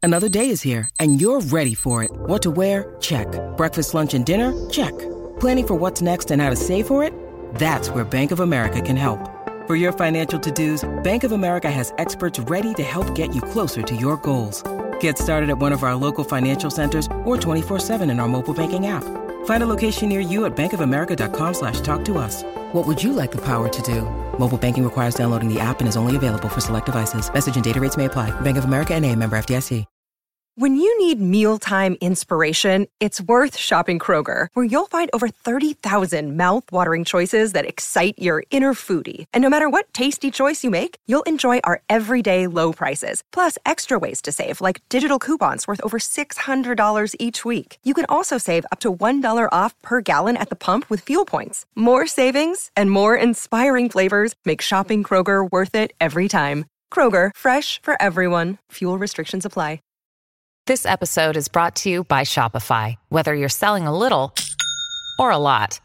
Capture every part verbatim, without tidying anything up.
Another day is here, and you're ready for it. What to wear? Check. Breakfast, lunch, and dinner? Check. Planning for what's next and how to save for it? That's where Bank of America can help. For your financial to-dos, Bank of America has experts ready to help get you closer to your goals. Get started at one of our local financial centers or twenty-four seven in our mobile banking app. Find a location near you at bankofamerica.com slash talk to us. What would you like the power to do? Mobile banking requires downloading the app and is only available for select devices. Message and data rates may apply. Bank of America N A, member F D I C. When you need mealtime inspiration, it's worth shopping Kroger, where you'll find over thirty thousand mouth-watering choices that excite your inner foodie. And no matter what tasty choice you make, you'll enjoy our everyday low prices, plus extra ways to save, like digital coupons worth over six hundred dollars each week. You can also save up to one dollar off per gallon at the pump with fuel points. More savings and more inspiring flavors make shopping Kroger worth it every time. Kroger, fresh for everyone. Fuel restrictions apply. This episode is brought to you by Shopify. Whether you're selling a little or a lot,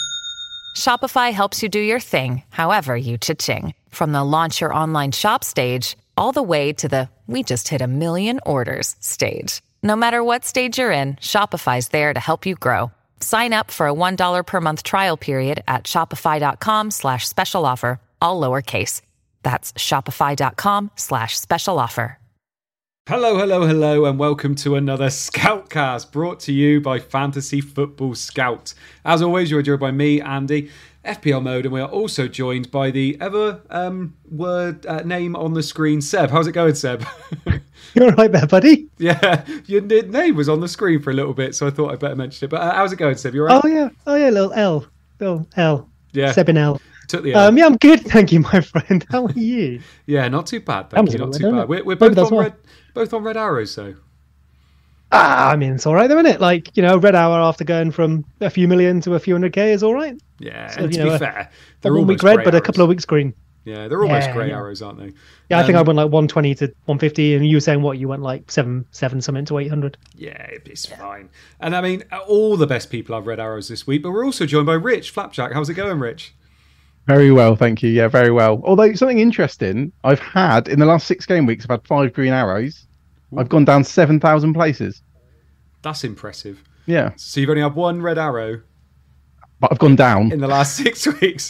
Shopify helps you do your thing, however you cha-ching. From the launch your online shop stage, all the way to the we just hit a million orders stage. No matter what stage you're in, Shopify's there to help you grow. Sign up for a one dollar per month trial period at shopify.com slash special offer, all lowercase. That's shopify.com slash special offer. Hello, hello, hello, and welcome to another Scoutcast brought to you by Fantasy Football Scout. As always, you're joined by me, Andy, F P L Mode, and we are also joined by the ever um, word uh, name on the screen, Seb. How's it going, Seb? You're all right there, buddy? Yeah, your name was on the screen for a little bit, so I thought I'd better mention it. But uh, how's it going, Seb? You all right? Oh, yeah. Oh, yeah, little L. Little L. Yeah. Seb and L. Took the L. Um, yeah, I'm good, thank you, my friend. How are you? Yeah, not too bad, thank you. Not too bad. We're, we're Maybe both on why. red, both on red arrows, though. Ah, I mean, it's all right, though, isn't it? Like, you know, red hour after going from a few million to a few hundred K is all right. Yeah, So, and you to know, be a- fair, A they're one almost week red, grey but a arrows. couple of weeks green. Yeah, they're almost Yeah, grey yeah. arrows, aren't they? Yeah, I think I Um, went like one twenty to one fifty, and you were saying what? You went like seven, seven something to eight hundred. Yeah, it's fine. And I mean, all the best people have red arrows this week, but we're also joined by Rich Flapjack. How's it going, Rich? Very well, thank you. Yeah, very well. Although something interesting, I've had in the last six game weeks, I've had five green arrows. Ooh. I've gone down seven thousand places. That's impressive. Yeah, So you've only had one red arrow but I've gone down. in the last six weeks.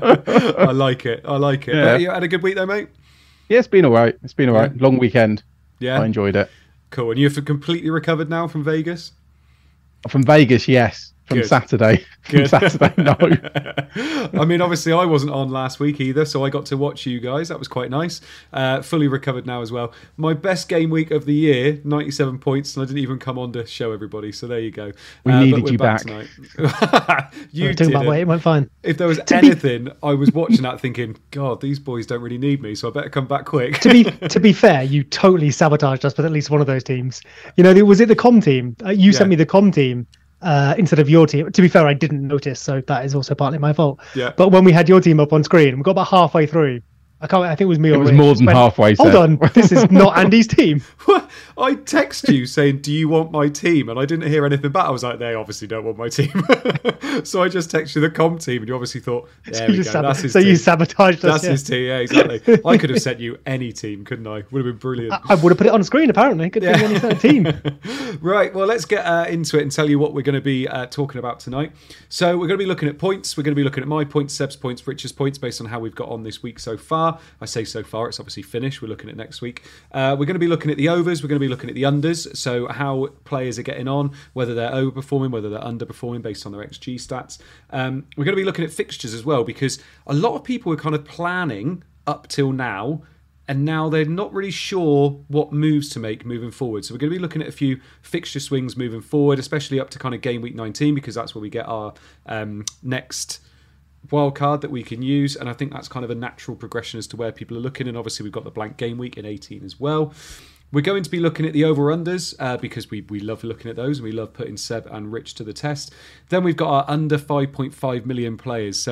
I like it. I like it. Yeah. But you had a good week though, mate? Yeah, it's been all right. It's been all right. Yeah. Long weekend. Yeah. I enjoyed it. Cool. And you've completely recovered now from Vegas? From Vegas, yes. From Good. Saturday. From Good. Saturday, no. I mean, obviously, I wasn't on last week either, so I got to watch you guys. That was quite nice. Uh, fully recovered now as well. My best game week of the year, ninety-seven points, and I didn't even come on to show everybody. So there you go. We Uh, needed but we're you back. tonight. you Talking did about weight, it went fine. If there was To be- anything, I was watching that thinking, God, these boys don't really need me, so I better come back quick. to be to be fair, you totally sabotaged us with at least one of those teams. You know, was it the com team? Uh, you Yeah. sent me the com team uh, instead of your team. To be fair, I didn't notice, so that is also partly my fault. Yeah. But when we had your team up on screen, we got about halfway through. I can't. I think it was me. It or was Rich, more than went, halfway, Hold Seb." on, this is not Andy's team. I text you saying, do you want my team? And I didn't hear anything back. I was like, they obviously don't want my team. So I just texted you the com team, and you obviously thought, there So we you go, sab- that's his so team. you sabotaged us. That's yeah. his team, yeah, exactly. I could have sent you any team, couldn't I? Would have been brilliant. I, I would have put it on screen. Apparently, could Yeah. be any certain team. Right, well, let's get uh, into it and tell you what we're going to be uh, talking about tonight. So we're going to be looking at points. We're going to be looking at my points, Seb's points, Rich's points, based on how we've got on this week so far. I say so far, it's obviously finished. We're looking at next week. Uh, we're going to be looking at the overs. We're going to be looking at the unders. So how players are getting on, whether they're overperforming, whether they're underperforming based on their X G stats. Um, we're going to be looking at fixtures as well, because a lot of people were kind of planning up till now, and now they're not really sure what moves to make moving forward. So we're going to be looking at a few fixture swings moving forward, especially up to kind of game week nineteen, because that's where we get our um, next wild card that we can use. And I think that's kind of a natural progression as to where people are looking. And obviously we've got the blank game week in eighteen as well. We're going to be looking at the over-unders uh, because we, we love looking at those, and we love putting Seb and Rich to the test. Then we've got our under five point five million players. So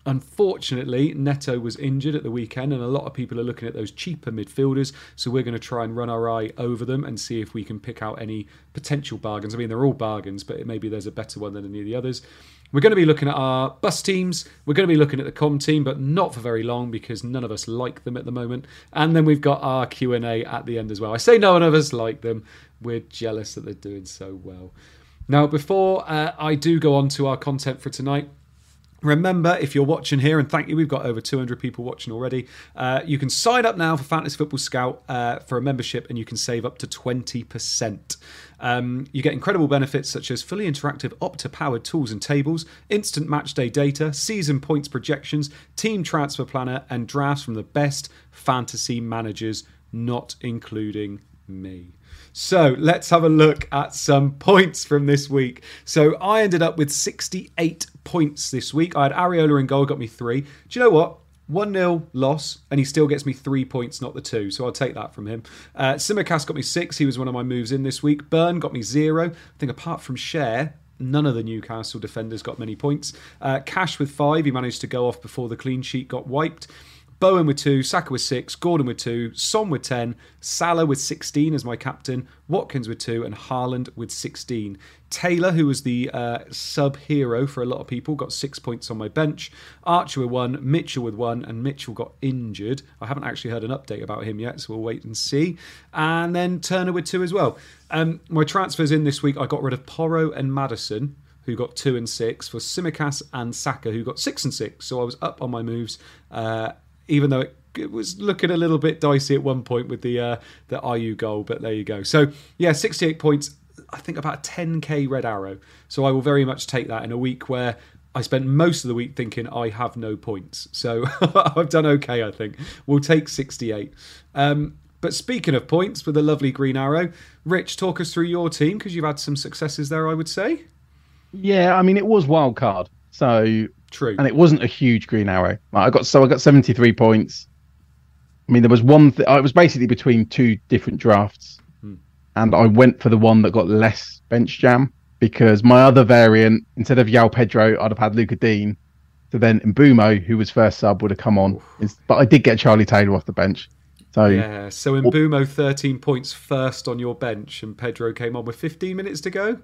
Unfortunately, Neto was injured at the weekend, and a lot of people are looking at those cheaper midfielders. So we're going to try and run our eye over them and see if we can pick out any potential bargains. I mean, they're all bargains, but maybe there's a better one than any of the others. We're going to be looking at our bus teams. We're going to be looking at the com team, but not for very long because none of us like them at the moment. And then we've got our Q and A at the end as well. I say none of us like them. We're jealous that they're doing so well. Now, before uh, I do go on to our content for tonight, remember, if you're watching here, and thank you, we've got over two hundred people watching already, uh, you can sign up now for Fantasy Football Scout uh, for a membership, and you can save up to twenty percent. Um, you get incredible benefits such as fully interactive Opta-powered tools and tables, instant matchday data, season points projections, team transfer planner, and drafts from the best fantasy managers, not including me. So let's have a look at some points from this week. So I ended up with sixty-eight points this week. I had Areola in goal, got me three. Do you know what? one nil loss, and he still gets me three points, not the two. So I'll take that from him. Uh, Simicast got me six. He was one of my moves in this week. Burn got me zero. I think apart from Share, none of the Newcastle defenders got many points. Uh, Cash with five. He managed to go off before the clean sheet got wiped. Bowen with two, Saka with six, Gordon with two, Son with ten, Salah with sixteen as my captain, Watkins with two, and Haaland with sixteen. Taylor, who was the uh, sub-hero for a lot of people, got six points on my bench. Archer with one, Mitchell with one, and Mitchell got injured. I haven't actually heard an update about him yet, so we'll wait and see. And then Turner with two as well. Um, my transfers in this week, I got rid of Porro and Maddison, who got two and six, for Simicast and Saka, who got six and six. So I was up on my moves, uh, even though it, it was looking a little bit dicey at one point with the uh, the I U goal, but there you go. So yeah, sixty-eight points, I think about a ten k red arrow. So I will very much take that in a week where I spent most of the week thinking I have no points. So I've done okay, I think. We'll take sixty-eight. Um, but speaking of points with a lovely green arrow, Rich, talk us through your team because you've had some successes there, I would say. Yeah, I mean, it was wild card. So true, and it wasn't a huge green arrow. I got so I got seventy-three points. I mean, there was one. Th- I was basically between two different drafts, hmm. and I went for the one that got less bench jam because my other variant, instead of João Pedro, I'd have had Luca Dean. So then Mbumo, who was first sub, would have come on. Oof. But I did get Charlie Taylor off the bench. So yeah, so Mbumo thirteen points first on your bench, and Pedro came on with fifteen minutes to go.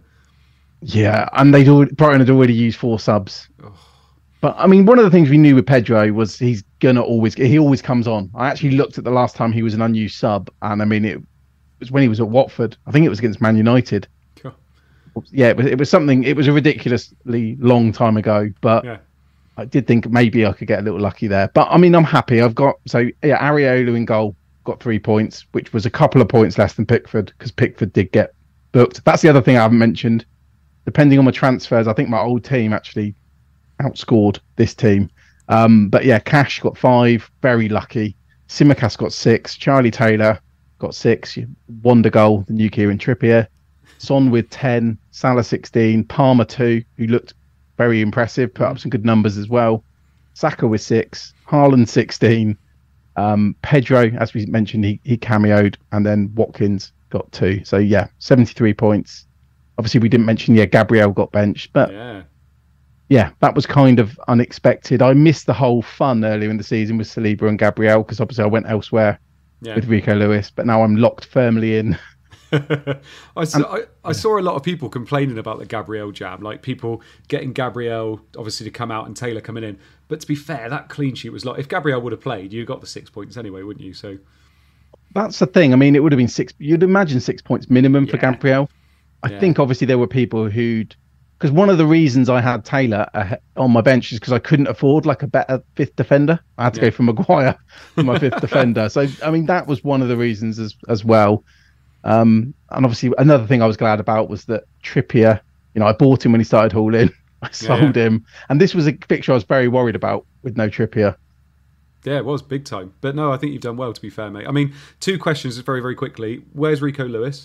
Yeah, and they'd already, Brighton had already used four subs. Oh. But I mean, one of the things we knew with Pedro was he's gonna always he always comes on. I actually looked at the last time he was an unused sub, and I mean it was when he was at Watford. I think it was against Man United. Sure. Yeah, it was, it was something. It was a ridiculously long time ago, but yeah. I did think maybe I could get a little lucky there. But I mean, I'm happy. I've got so yeah, Areola in goal, got three points, which was a couple of points less than Pickford because Pickford did get booked. That's the other thing I haven't mentioned. Depending on my transfers, I think my old team actually outscored this team. Um, but yeah, Cash got five, very lucky. Simicast got six. Charlie Taylor got six. Wonder goal, the new Kieran Trippier. Son with ten. Salah sixteen. Palmer two, who looked very impressive, put up some good numbers as well. Saka with six. Haaland sixteen. Um, Pedro, as we mentioned, he, he cameoed. And then Watkins got two. So yeah, seventy-three points. Obviously, we didn't mention, yeah, Gabriel got benched, but yeah. yeah, that was kind of unexpected. I missed the whole fun earlier in the season with Saliba and Gabriel because obviously I went elsewhere yeah. with Rico Lewis, but now I'm locked firmly in. I, saw, and, I, I saw a lot of people complaining about the Gabriel jam, like people getting Gabriel obviously to come out and Taylor coming in. But to be fair, that clean sheet was like, if Gabriel would have played, you got the six points anyway, wouldn't you? So that's the thing. I mean, it would have been six. You'd imagine six points minimum yeah. for Gabriel. I yeah. think obviously there were people who'd, because one of the reasons I had Taylor uh, on my bench is because I couldn't afford like a better fifth defender. I had to yeah. go for Maguire for my fifth defender. So, I mean, that was one of the reasons as, as well. Um, and obviously another thing I was glad about was that Trippier, you know, I bought him when he started hauling. I sold yeah. him. And this was a fixture I was very worried about with no Trippier. Yeah, it was big time. But no, I think you've done well, to be fair, mate. I mean, two questions very, very quickly. Where's Rico Lewis?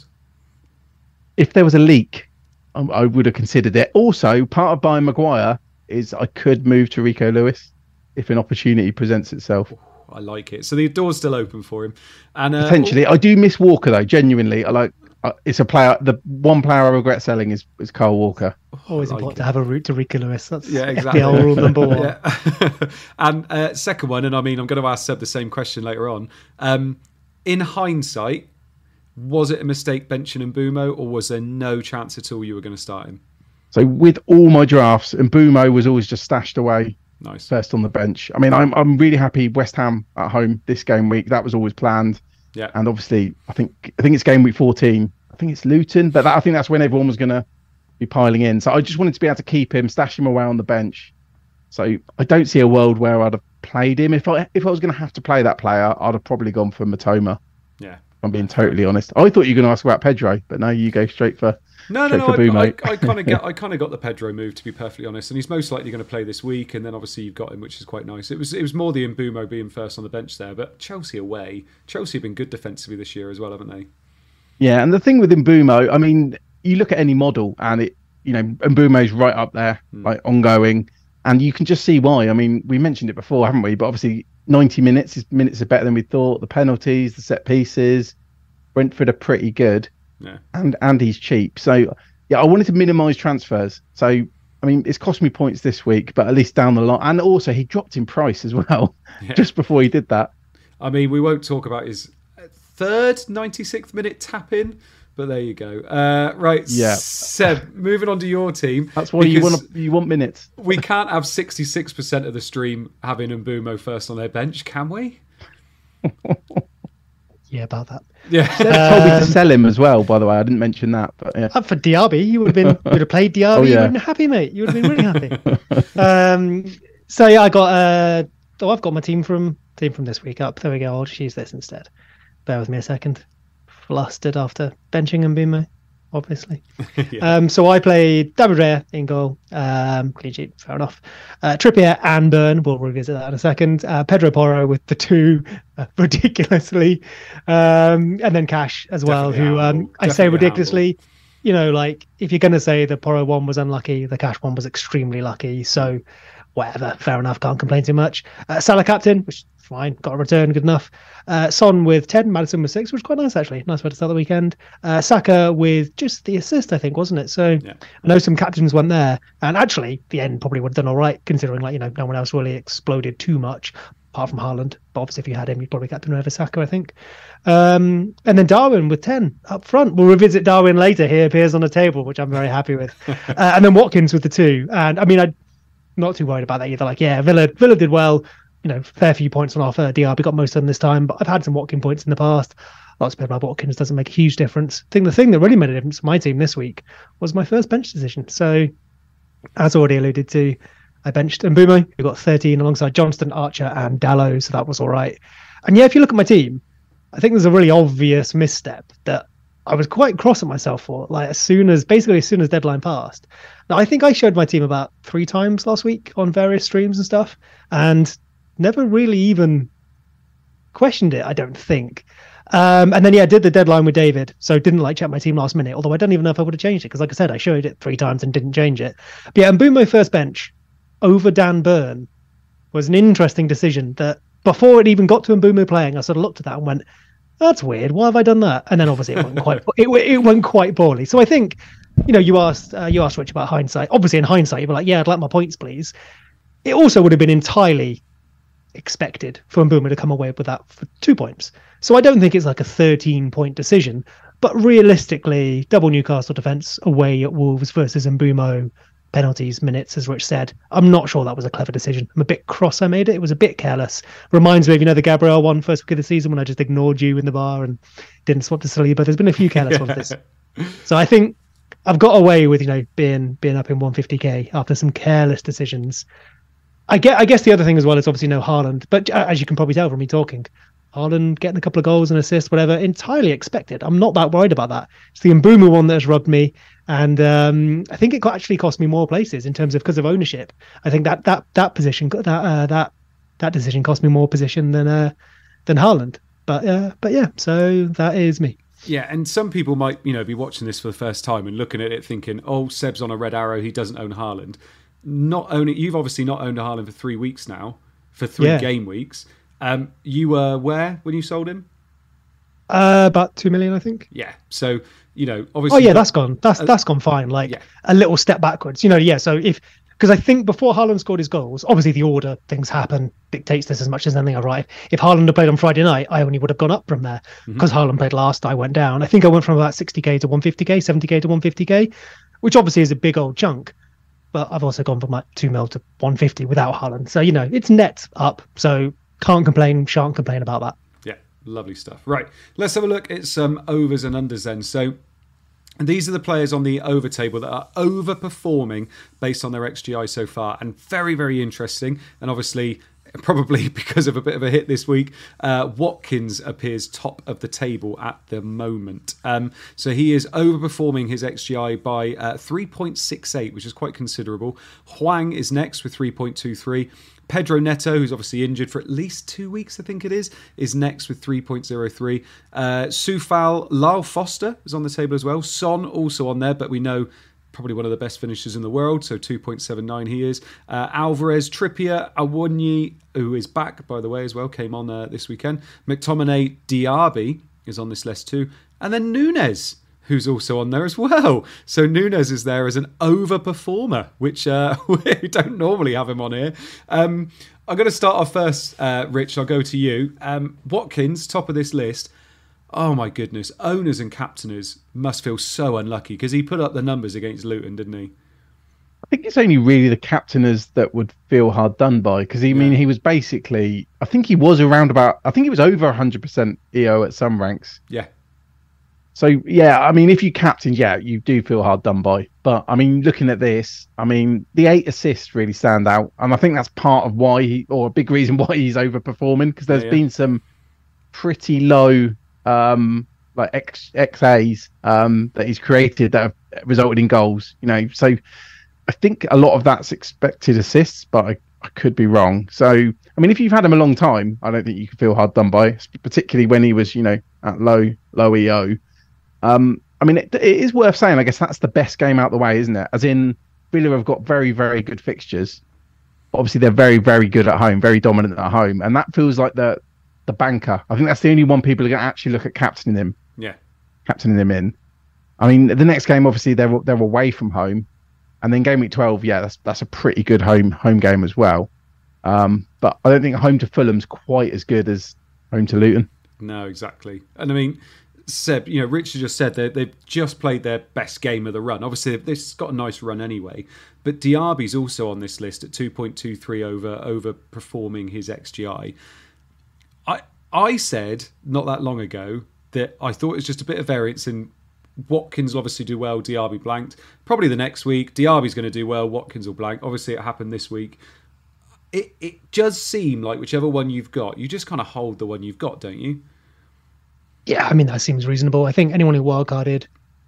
If there was a leak, I, I would have considered it. Also, part of buying Maguire is I could move to Rico Lewis if an opportunity presents itself. I like it. So the door's still open for him. And uh, potentially, I do miss Walker though. Genuinely, I like. uh, it's a player. The one player I regret selling is is Kyle Walker. Always like important it. to have a route to Rico Lewis. That's Yeah, exactly. the old rule number one. Yeah. And uh, second one, and I mean, I'm going to ask Seb the same question later on. Um, in hindsight, was it a mistake benching Mbeumo, or was there no chance at all you were going to start him? So with all my drafts, Mbeumo was always just stashed away. Nice. First on the bench. I mean, I'm I'm really happy West Ham at home this game week. That was always planned. Yeah. And obviously, I think I think it's game week fourteen. I think it's Luton, but that, I think that's when everyone was going to be piling in. So I just wanted to be able to keep him, stash him away on the bench. So I don't see a world where I'd have played him. If I if I was going to have to play that player, I'd have probably gone for Matoma. Yeah. If I'm being totally honest. I thought you were going to ask about Pedro, but no, you go straight for. No, no, no. I, I, I kind of get, I kind of got the Pedro move, to be perfectly honest, and he's most likely going to play this week. And then obviously you've got him, which is quite nice. It was, it was more the Mbeumo being first on the bench there, but Chelsea away. Chelsea have been good defensively this year as well, haven't they? Yeah, and the thing with Mbeumo, I mean, you look at any model, and it, you know, Mbeumo's right up there, mm. like ongoing, and you can just see why. I mean, we mentioned it before, haven't we? But obviously, ninety minutes is minutes are better than we thought. The penalties, the set pieces, Brentford are pretty good. Yeah. And and he's cheap. So, yeah, I wanted to minimise transfers. So, I mean, it's cost me points this week, but at least down the line. And also, he dropped in price as well, yeah. just before he did that. I mean, we won't talk about his third ninety-sixth minute tap in, but there you go. Uh, right, yeah. Seb, moving on to your team. That's why you want to, you want minutes. We can't have sixty-six percent of the stream having Mbeumo first on their bench, can we? Yeah, about that. Yeah, Seb told me to sell him as well. By the way, I didn't mention that, but yeah. Up for Diaby, you would have been. You would have played Diaby. Oh, yeah. You would have been happy, mate. You would have been really happy. um, so yeah, I got. Uh, oh, I've got my team from team from this week up. There we go. I'll just use this instead. Bear with me a second. Flustered after benching Mbeumo, obviously. yeah. Um, so I played David Raya in goal. Um, clean sheet, fair enough. Uh, Trippier and Burn. We'll revisit that in a second. Uh, Pedro Porro with the two, uh, ridiculously, um, and then Cash as well. Definitely who um, I say ridiculously. Humble. You know, like if you're going to say the Porro one was unlucky, the Cash one was extremely lucky. So whatever, fair enough. Can't complain too much. Uh, Salah captain, which fine, got a return, good enough. Uh, Son with ten, Maddison with six, which was quite nice actually. Nice way to start the weekend. Uh, Saka with just the assist, I think, wasn't it? So yeah. I know some captains went there, and actually the end probably would have done all right, considering like you know no one else really exploded too much apart from Haaland. But obviously, if you had him, you'd probably captain over Saka, I think. Um, and then Darwin with ten up front. We'll revisit Darwin later. He appears on the table, which I'm very happy with. uh, and then Watkins with the two. And I mean, I'm not too worried about that either. Like, yeah, Villa Villa did well. You know, fair few points on offer. Diaby got most of them this time, but I've had some Watkins points in the past. Lots of people about Watkins doesn't make a huge difference. I think the thing that really made a difference for my team this week was my first bench decision. So, as already alluded to, I benched Mbeumo, who got thirteen alongside Johnston, Archer, and Dallow, so that was all right. And yeah, if you look at my team, I think there's a really obvious misstep that I was quite cross at myself for. Like as soon as, basically as soon as deadline passed. Now, I think I showed my team about three times last week on various streams and stuff, and never really even questioned it, I don't think. Um, and then, yeah, I did the deadline with David, so didn't like check my team last minute, although I don't even know if I would have changed it, because like I said, I showed it three times and didn't change it. But yeah, Mbeumo first bench over Dan Burn was an interesting decision that before it even got to Mbeumo playing, I sort of looked at that and went, that's weird, why have I done that? And then obviously it went quite it, it went quite poorly. So I think, you know, you asked, uh, you asked Rich about hindsight. Obviously in hindsight, you'd be like, yeah, I'd like my points, please. It also would have been entirely expected for Mbeumo to come away with that for two points. So I don't think it's like a thirteen point decision, but realistically, double Newcastle defence away at Wolves versus Mbeumo, penalties, minutes, as Rich said. I'm not sure that was a clever decision. I'm a bit cross I made it. It was a bit careless. Reminds me of, you know, the Gabriel one first week of the season when I just ignored you in the bar and didn't swap to Saliba. There's been a few careless ones this. So I think I've got away with, you know, being being up in one fifty k after some careless decisions. I get. I guess the other thing as well is obviously no Haaland, but as you can probably tell from me talking, Haaland getting a couple of goals and assists, whatever, entirely expected. I'm not that worried about that. It's the Mbeumo one that has rubbed me, and um, I think it actually cost me more places in terms of because of ownership. I think that that that position, that uh, that that decision cost me more position than uh, than Haaland. But uh, but yeah, so that is me. Yeah, and some people might, you know, be watching this for the first time and looking at it thinking, oh, Seb's on a red arrow, he doesn't own Haaland. Not owning, you've obviously not owned a Haaland for three weeks now, for three yeah. game weeks. Um, you were where when you sold him? Uh, about two million, I think. Yeah. So, you know, obviously. Oh yeah, that's gone. That's uh, that's gone fine. Like yeah. a little step backwards. You know, yeah. So if because I think before Haaland scored his goals, obviously the order things happen dictates this as much as anything. I right. If Haaland had played on Friday night, I only would have gone up from there because mm-hmm. Haaland played last. I went down. I think I went from about sixty k to one fifty k, seventy k to one fifty k, which obviously is a big old chunk. But I've also gone from like two mil to one fifty without Haaland. So you know, it's net up. So can't complain. Shan't complain about that. Yeah. Lovely stuff. Right, let's have a look at some overs and unders then. So these are the players on the over table that are overperforming based on their X G I so far, and very, very interesting. And obviously, probably because of a bit of a hit this week, uh, Watkins appears top of the table at the moment. Um, so he is overperforming his X G I by uh, three point six eight, which is quite considerable. Hwang is next with three point two three. Pedro Neto, who's obviously injured for at least two weeks, I think it is, is next with three point oh three. Uh, Soufal, Lyle Foster is on the table as well. Son also on there, but we know probably one of the best finishers in the world, so two point seven nine he is. Uh, Alvarez, Trippier, Awoniyi, who is back, by the way, as well, came on uh, this weekend. McTominay, Diaby is on this list too. And then Nunes, who's also on there as well. So Nunes is there as an overperformer, which uh, we don't normally have him on here. Um, I'm going to start off first, uh, Rich. I'll go to you. Um, Watkins, top of this list. Oh my goodness. Owners and captainers must feel so unlucky because he put up the numbers against Luton, didn't he? I think it's only really the captainers that would feel hard done by because, I mean, yeah. he was basically, I think he was around about, I think he was over one hundred percent E O at some ranks. Yeah. So, yeah, I mean, if you captain, yeah, you do feel hard done by. But, I mean, looking at this, I mean, the eight assists really stand out. And I think that's part of why he, or a big reason why he's overperforming, because there's yeah, yeah. been some pretty low, um, like, X, XAs um, that he's created that have resulted in goals, you know. So, I think a lot of that's expected assists, but I, I could be wrong. So, I mean, if you've had him a long time, I don't think you can feel hard done by, particularly when he was, you know, at low, low E O. Um, I mean, it, it is worth saying, I guess that's the best game out the way, isn't it? As in, Villa have got very, very good fixtures. Obviously, they're very, very good at home, very dominant at home. And that feels like the the banker. I think that's the only one people are going to actually look at captaining him. Yeah. Captaining him in. I mean, the next game, obviously, they're they're away from home. And then game week twelve, yeah, that's that's a pretty good home home game as well. Um, but I don't think home to Fulham's quite as good as home to Luton. No, exactly. And I mean, Seb, you know, Richard just said they they've just played their best game of the run. Obviously, they've got a nice run anyway. But Diaby's also on this list at two point two three over overperforming his X G I. I I said not that long ago that I thought it was just a bit of variance in Watkins will obviously do well, Diaby blanked. Probably the next week, Diaby's going to do well, Watkins will blank. Obviously, it happened this week. It it does seem like whichever one you've got, you just kind of hold the one you've got, don't you? Yeah, I mean, that seems reasonable. I think anyone who wildcarded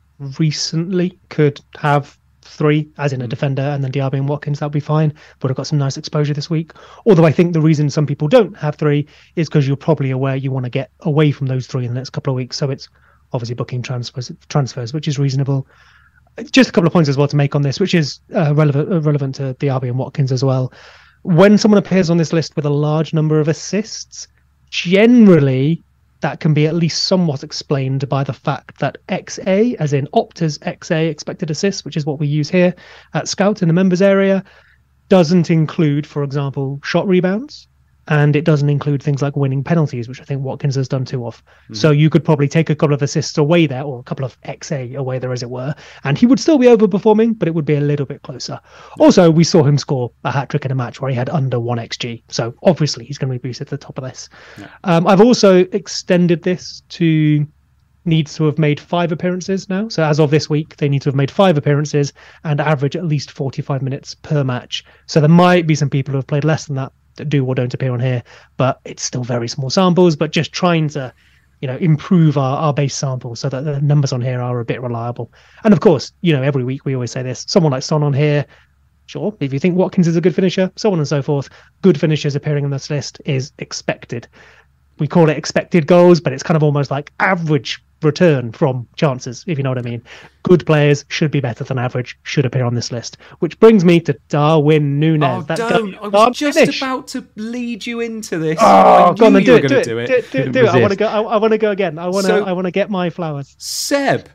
recently could have three, as in a defender, and then Diaby and Watkins, that would be fine. Would have got some nice exposure this week. Although I think the reason some people don't have three is because you're probably aware you want to get away from those three in the next couple of weeks. So it's obviously booking transfers, transfers, which is reasonable. Just a couple of points as well to make on this, which is uh, relevant uh, relevant to Diaby and Watkins as well. When someone appears on this list with a large number of assists, generally that can be at least somewhat explained by the fact that X A, as in Opta's X A, expected assists, which is what we use here at Scout in the members area, doesn't include, for example, shot rebounds. And it doesn't include things like winning penalties, which I think Watkins has done too often. Mm-hmm. So you could probably take a couple of assists away there, or a couple of X A away there, as it were, and he would still be overperforming, but it would be a little bit closer. Also, we saw him score a hat-trick in a match where he had under one X G. So obviously he's going to be boosted to the top of this. Yeah. Um, I've also extended this to needs to have made five appearances now. So as of this week, they need to have made five appearances and average at least forty-five minutes per match. So there might be some people who have played less than that that do or don't appear on here, but it's still very small samples, but just trying to, you know, improve our, our base sample so that the numbers on here are a bit reliable. And of course, you know, every week we always say this, someone like Son on here, sure, if you think Watkins is a good finisher, so on and so forth, good finishers appearing on this list is expected. We call it expected goals, but it's kind of almost like average return from chances, if you know what I mean. Good players should be better than average, should appear on this list. Which brings me to Darwin Núñez. Oh, that don't. I was just finish. about to lead you into this. Oh, I go on then, you do were it, do going it, to do it. Do it, do it, do it. I want to go, I, I want to go again. I want to, so, I want to get my flowers. Seb.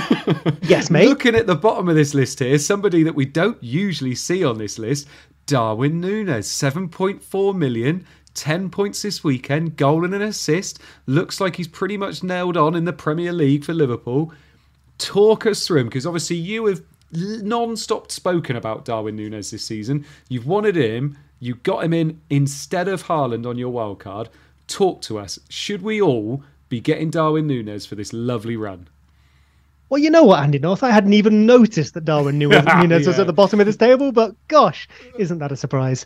Yes, mate. Looking at the bottom of this list here, somebody that we don't usually see on this list, Darwin Núñez, seven point four million. ten points this weekend, goal and an assist. Looks like he's pretty much nailed on in the Premier League for Liverpool. Talk us through him, because obviously you have non-stop spoken about Darwin Núñez this season. You've wanted him. You got him in instead of Haaland on your wild card. Talk to us. Should we all be getting Darwin Núñez for this lovely run? Well, you know what, Andy North? I hadn't even noticed that Darwin Núñez yeah. was at the bottom of this table, but gosh, isn't that a surprise?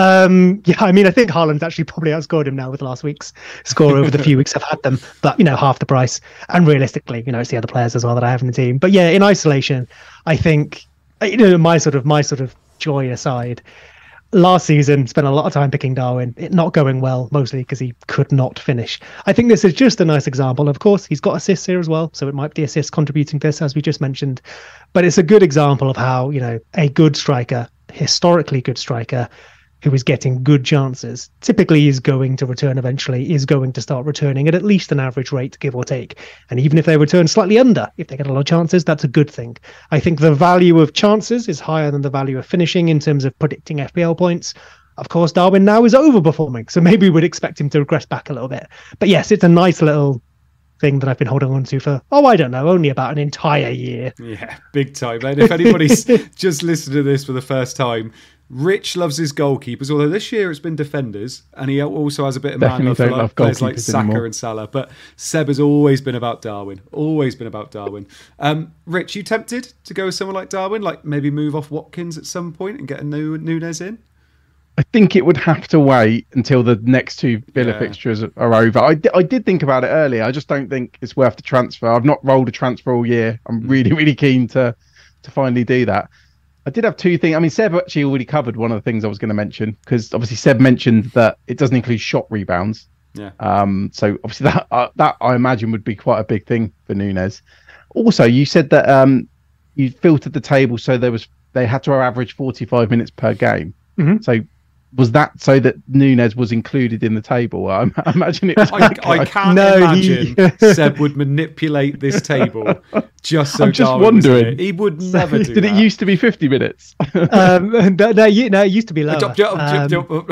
Um, yeah, I mean, I think Haaland's actually probably outscored him now with last week's score over the few weeks I've had them, but, you know, half the price. And realistically, you know, it's the other players as well that I have in the team. But yeah, in isolation, I think, you know, my sort of, my sort of joy aside, last season, spent a lot of time picking Darwin, it not going well, mostly because he could not finish. I think this is just a nice example. Of course, he's got assists here as well, so it might be assists contributing to this, as we just mentioned. But it's a good example of how, you know, a good striker, historically good striker, who is getting good chances, typically is going to return eventually, is going to start returning at at least an average rate, give or take. And even if they return slightly under, if they get a lot of chances, that's a good thing. I think the value of chances is higher than the value of finishing in terms of predicting F P L points. Of course, Darwin now is overperforming, so maybe we'd expect him to regress back a little bit. But yes, it's a nice little thing that I've been holding on to for, oh, I don't know, only about an entire year. Yeah, big time. And if anybody's just listened to this for the first time, Rich loves his goalkeepers, although this year it's been defenders, and he also has a bit of man love for like players like Saka anymore. And Salah. But Seb has always been about Darwin, always been about Darwin. Um, Rich, you tempted to go with someone like Darwin, like maybe move off Watkins at some point and get a new Núñez in? I think it would have to wait until the next two Villa yeah. fixtures are over. I, d- I did think about it earlier. I just don't think it's worth the transfer. I've not rolled a transfer all year. I'm really, really keen to to finally do that. I did have two things. I mean, Seb actually already covered one of the things I was going to mention, because obviously Seb mentioned that it doesn't include shot rebounds. Yeah. Um. So obviously that uh, that I imagine would be quite a big thing for Núñez. Also, you said that um you filtered the table so there was they had to average forty-five minutes per game. Mm-hmm. So was that so that Núñez was included in the table? I, I imagine it was. I, I can't no, imagine he... Seb would manipulate this table just so. I'm just Darwin wondering. He would never do Did that. Did it used to be fifty minutes? um, no, no, you, no, it used to be lower. Jump, jump, um, jump, jump.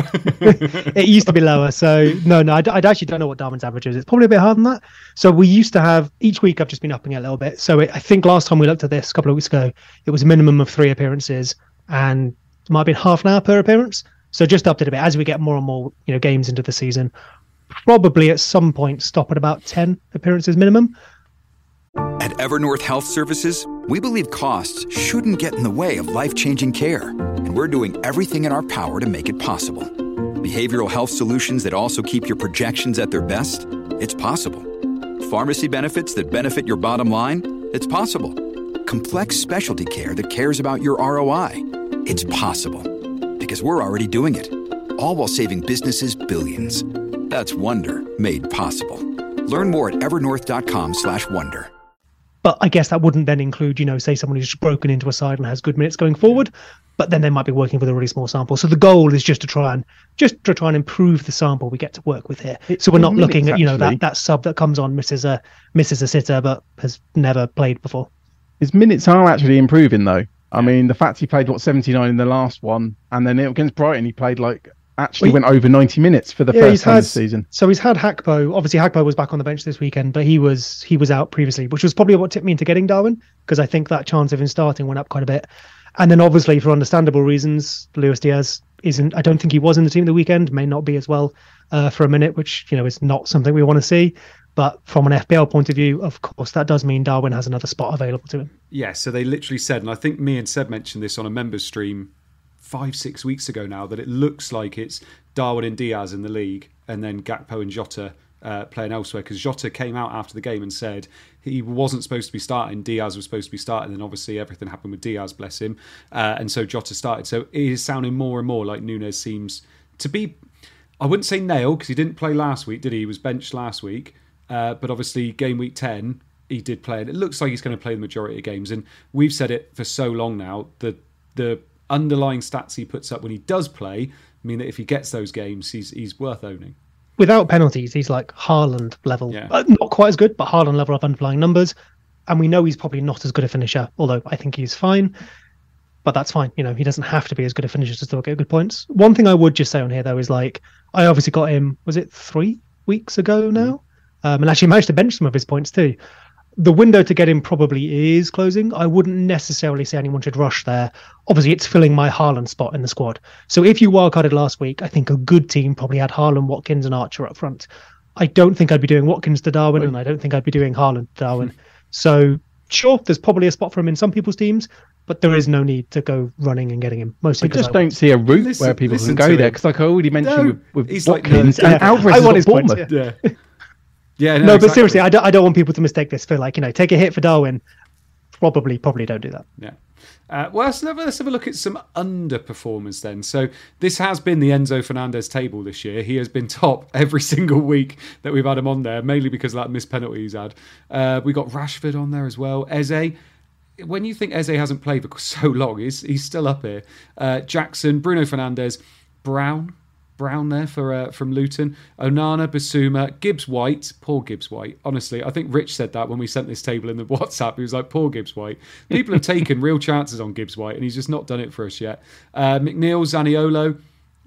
It used to be lower. So no, no, I, I actually don't know what Darwin's average is. It's probably a bit higher than that. So we used to have each week. I've just been upping it a little bit. So it, I think last time we looked at this a couple of weeks ago, it was a minimum of three appearances, and it might have been half an hour per appearance. So just upped it a bit as we get more and more, you know, games into the season. Probably at some point stop at about ten appearances minimum. At Evernorth Health Services, we believe costs shouldn't get in the way of life-changing care, and we're doing everything in our power to make it possible. Behavioral health solutions that also keep your projections at their best? It's possible. Pharmacy benefits that benefit your bottom line? It's possible. Complex specialty care that cares about your R O I? It's possible. Because we're already doing it, all while saving businesses billions. That's Wonder made possible. Learn more at evernorth.com slash wonder. But I guess that wouldn't then include, you know, say someone who's broken into a side and has good minutes going forward, but then they might be working with a really small sample. So the goal is just to try and just to try and improve the sample we get to work with here. So we're not minutes, looking at, you know, actually. that, that sub that comes on, misses a misses a sitter, but has never played before. His minutes are actually improving though. I mean, the fact he played, what, seventy-nine in the last one, and then against Brighton, he played, like, actually well, went over ninety minutes for the yeah, first time this season. So he's had Hakpo. Obviously, Hakpo was back on the bench this weekend, but he was he was out previously, which was probably what tipped me into getting Darwin, because I think that chance of him starting went up quite a bit. And then, obviously, for understandable reasons, Luis Diaz isn't, I don't think he was in the team the weekend, may not be as well uh, for a minute, which, you know, is not something we want to see. But from an F P L point of view, of course, that does mean Darwin has another spot available to him. Yeah, so they literally said, and I think me and Seb mentioned this on a members stream five, six weeks ago now, that it looks like it's Darwin and Diaz in the league, and then Gakpo and Jota uh, playing elsewhere, because Jota came out after the game and said he wasn't supposed to be starting, Diaz was supposed to be starting, and obviously everything happened with Diaz, bless him, uh, and so Jota started. So it is sounding more and more like Núñez seems to be, I wouldn't say nailed, because he didn't play last week, did he? He was benched last week. Uh, but obviously, game week ten, he did play, and it looks like he's going to play the majority of games. And we've said it for so long now, the the underlying stats he puts up when he does play mean that if he gets those games, he's he's worth owning. Without penalties, he's like Haaland level. Yeah. Uh, not quite as good, but Haaland level of underlying numbers. And we know he's probably not as good a finisher, although I think he's fine. But that's fine. You know, he doesn't have to be as good a finisher to still get good points. One thing I would just say on here, though, is like, I obviously got him, was it three weeks ago now? Um, and actually managed to bench some of his points too. The window to get him probably is closing. I wouldn't necessarily say anyone should rush there. Obviously, it's filling my Haaland spot in the squad. So if you wildcarded last week, I think a good team probably had Haaland, Watkins and Archer up front. I don't think I'd be doing Watkins to Darwin, and I don't think I'd be doing Haaland to Darwin. So sure, there's probably a spot for him in some people's teams, but there is no need to go running and getting him. Mostly I just I don't see a route listen, where people can go there, because like I already mentioned no, with, with Watkins like, no, and Alvarez I want his points, yeah. yeah. Yeah, no, no exactly. But seriously, I don't, I don't want people to mistake this for like, you know, take a hit for Darwin. Probably, probably don't do that. Yeah. Uh, well, let's have, let's have a look at some underperformers then. So this has been the Enzo Fernandez table this year. He has been top every single week that we've had him on there, mainly because of that missed penalty he's had. Uh, we got Rashford on there as well. Eze. When you think Eze hasn't played for so long, he's, he's still up here. Uh, Jackson, Bruno Fernandes, Brown. Brown there for uh, from Luton, Onana, Basuma, Gibbs White, poor Gibbs White. Honestly, I think Rich said that when we sent this table in the WhatsApp. He was like, poor Gibbs White. People have taken real chances on Gibbs White, and he's just not done it for us yet. Uh, McNeil, Zaniolo.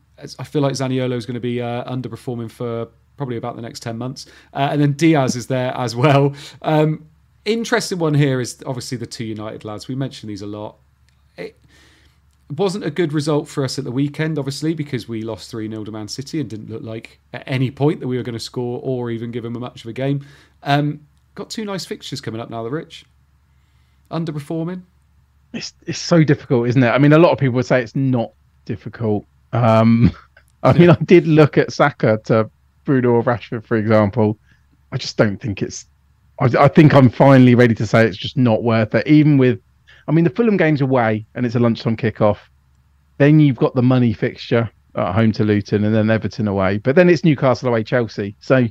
I feel like Zaniolo is going to be uh, underperforming for probably about the next ten months. Uh, and then Diaz is there as well. Um, interesting one here is obviously the two United lads. We mention these a lot. It, wasn't a good result for us at the weekend, obviously, because we lost three nil to Man City and didn't look like at any point that we were going to score or even give them a much of a game. Um, got two nice fixtures coming up now, the Rich. Underperforming. It's it's so difficult, isn't it? I mean, a lot of people would say it's not difficult. Um, I mean, yeah. I did look at Saka to Bruno or Rashford, for example. I just don't think it's... I, I think I'm finally ready to say it's just not worth it, even with... I mean, the Fulham game's away and it's a lunchtime kickoff. Then you've got the money fixture at home to Luton and then Everton away. But then it's Newcastle away, Chelsea. So,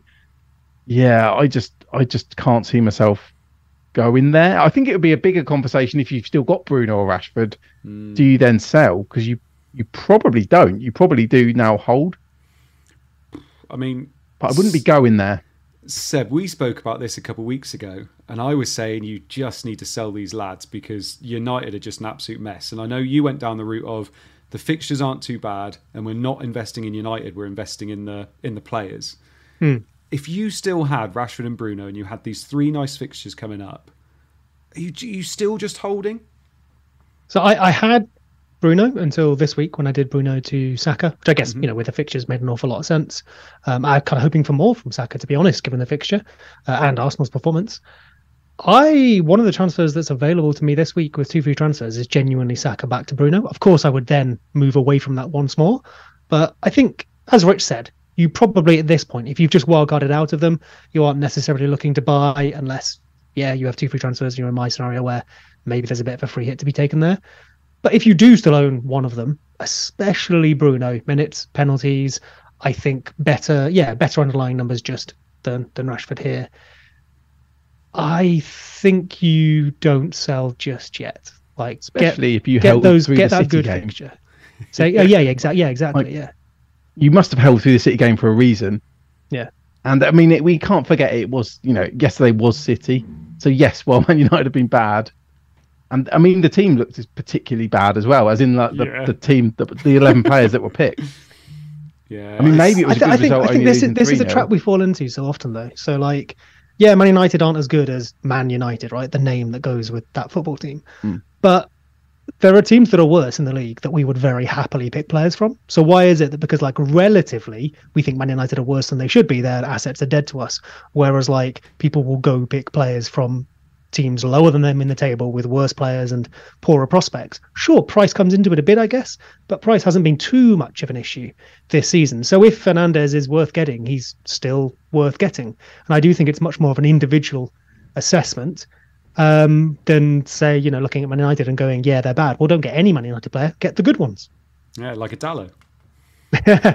yeah, I just I just can't see myself going there. I think it would be a bigger conversation if you've still got Bruno or Rashford. Mm. Do you then sell? Because you, you probably don't. You probably do now hold. I mean... But I wouldn't be going there. Seb, we spoke about this a couple of weeks ago, and I was saying you just need to sell these lads because United are just an absolute mess. And I know you went down the route of the fixtures aren't too bad, and we're not investing in United, we're investing in the in the players. Hmm. If you still had Rashford and Bruno, and you had these three nice fixtures coming up, are you, are you still just holding? So I, I had Bruno until this week when I did Bruno to Saka, which I guess, mm-hmm. you know, with the fixtures made an awful lot of sense. Um, I'm kind of hoping for more from Saka, to be honest, given the fixture uh, and Arsenal's performance. I one of the transfers that's available to me this week with two free transfers is genuinely Saka back to Bruno. Of course, I would then move away from that once more. But I think, as Rich said, you probably at this point, if you've just wildcarded out of them, you aren't necessarily looking to buy unless, yeah, you have two free transfers and you're in my scenario where maybe there's a bit of a free hit to be taken there. But if you do still own one of them, especially Bruno, minutes, penalties, I think better, yeah, better underlying numbers just than, than Rashford here. I think you don't sell just yet. Like, especially get, if you get held those, through get the that City good game. fixture. So yeah, yeah, exactly, yeah, exactly, like, yeah. You must have held through the City game for a reason. Yeah, and I mean, it, we can't forget it was, you know, yesterday was City. So yes, well, Man United have been bad. And I mean, the team looked particularly bad as well, as in like the, yeah. the team, the, the eleven players that were picked. Yeah, I mean, maybe it was I, th- a good I think, result. I think this is this is a trap we fall into so often, though. So, like, yeah, Man United aren't as good as Man United, right? The name that goes with that football team. Mm. But there are teams that are worse in the league that we would very happily pick players from. So why is it that because, like, relatively, we think Man United are worse than they should be, their assets are dead to us, whereas, like, people will go pick players from teams lower than them in the table with worse players and poorer prospects. Sure, price comes into it a bit, I guess, but price hasn't been too much of an issue this season. So if Fernandes is worth getting, he's still worth getting. And I do think it's much more of an individual assessment um, than, say, you know, looking at Man United and going, yeah, they're bad. Well, don't get any Man United player, get the good ones. Yeah, like a Dallo.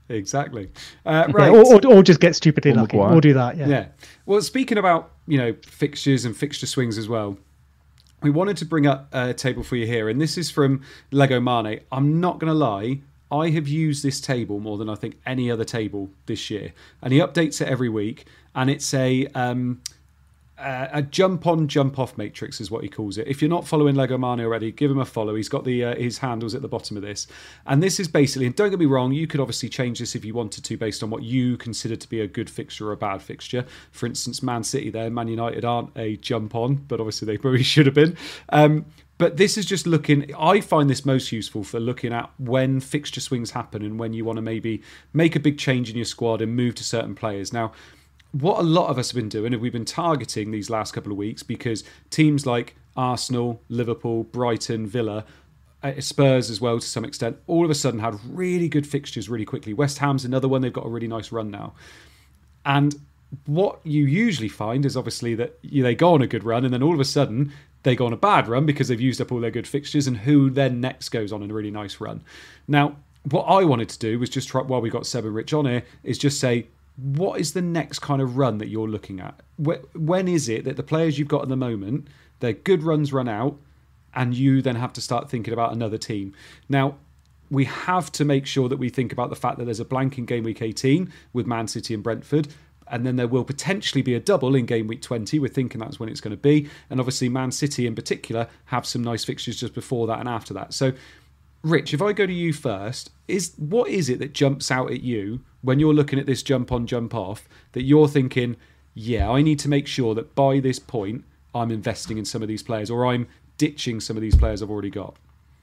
Exactly. Uh, right. Yeah, or, or, or just get stupidly or lucky. Or do that. Yeah. Yeah. Well, speaking about, you know, fixtures and fixture swings as well, we wanted to bring up a table for you here, and this is from Lego Mane. I'm not going to lie, I have used this table more than I think any other table this year, and he updates it every week, and it's a um, a, a jump on, jump off matrix is what he calls it. If you're not following Lego Mane already, give him a follow. He's got the uh, his handles at the bottom of this, and this is basically, and don't get me wrong, you could obviously change this if you wanted to based on what you consider to be a good fixture or a bad fixture. For instance, Man City there, Man United aren't a jump on, but obviously they probably should have been. Um, But this is just looking, I find this most useful for looking at when fixture swings happen and when you want to maybe make a big change in your squad and move to certain players. Now, what a lot of us have been doing, and we've been targeting these last couple of weeks because teams like Arsenal, Liverpool, Brighton, Villa, Spurs as well to some extent, all of a sudden had really good fixtures really quickly. West Ham's another one, they've got a really nice run now. And what you usually find is obviously that you, they go on a good run and then all of a sudden they go on a bad run because they've used up all their good fixtures, and who then next goes on a really nice run. Now, what I wanted to do was just try, while we got Seb and Rich on here, is just say, what is the next kind of run that you're looking at? When is it that the players you've got at the moment, their good runs run out, and you then have to start thinking about another team? Now, we have to make sure that we think about the fact that there's a blank in game week eighteen with Man City and Brentford, and then there will potentially be a double in game week twenty. We're thinking that's when it's going to be. And obviously Man City in particular have some nice fixtures just before that and after that. So, Rich, if I go to you first, is what is it that jumps out at you when you're looking at this jump on, jump off, that you're thinking, yeah, I need to make sure that by this point I'm investing in some of these players, or I'm ditching some of these players I've already got?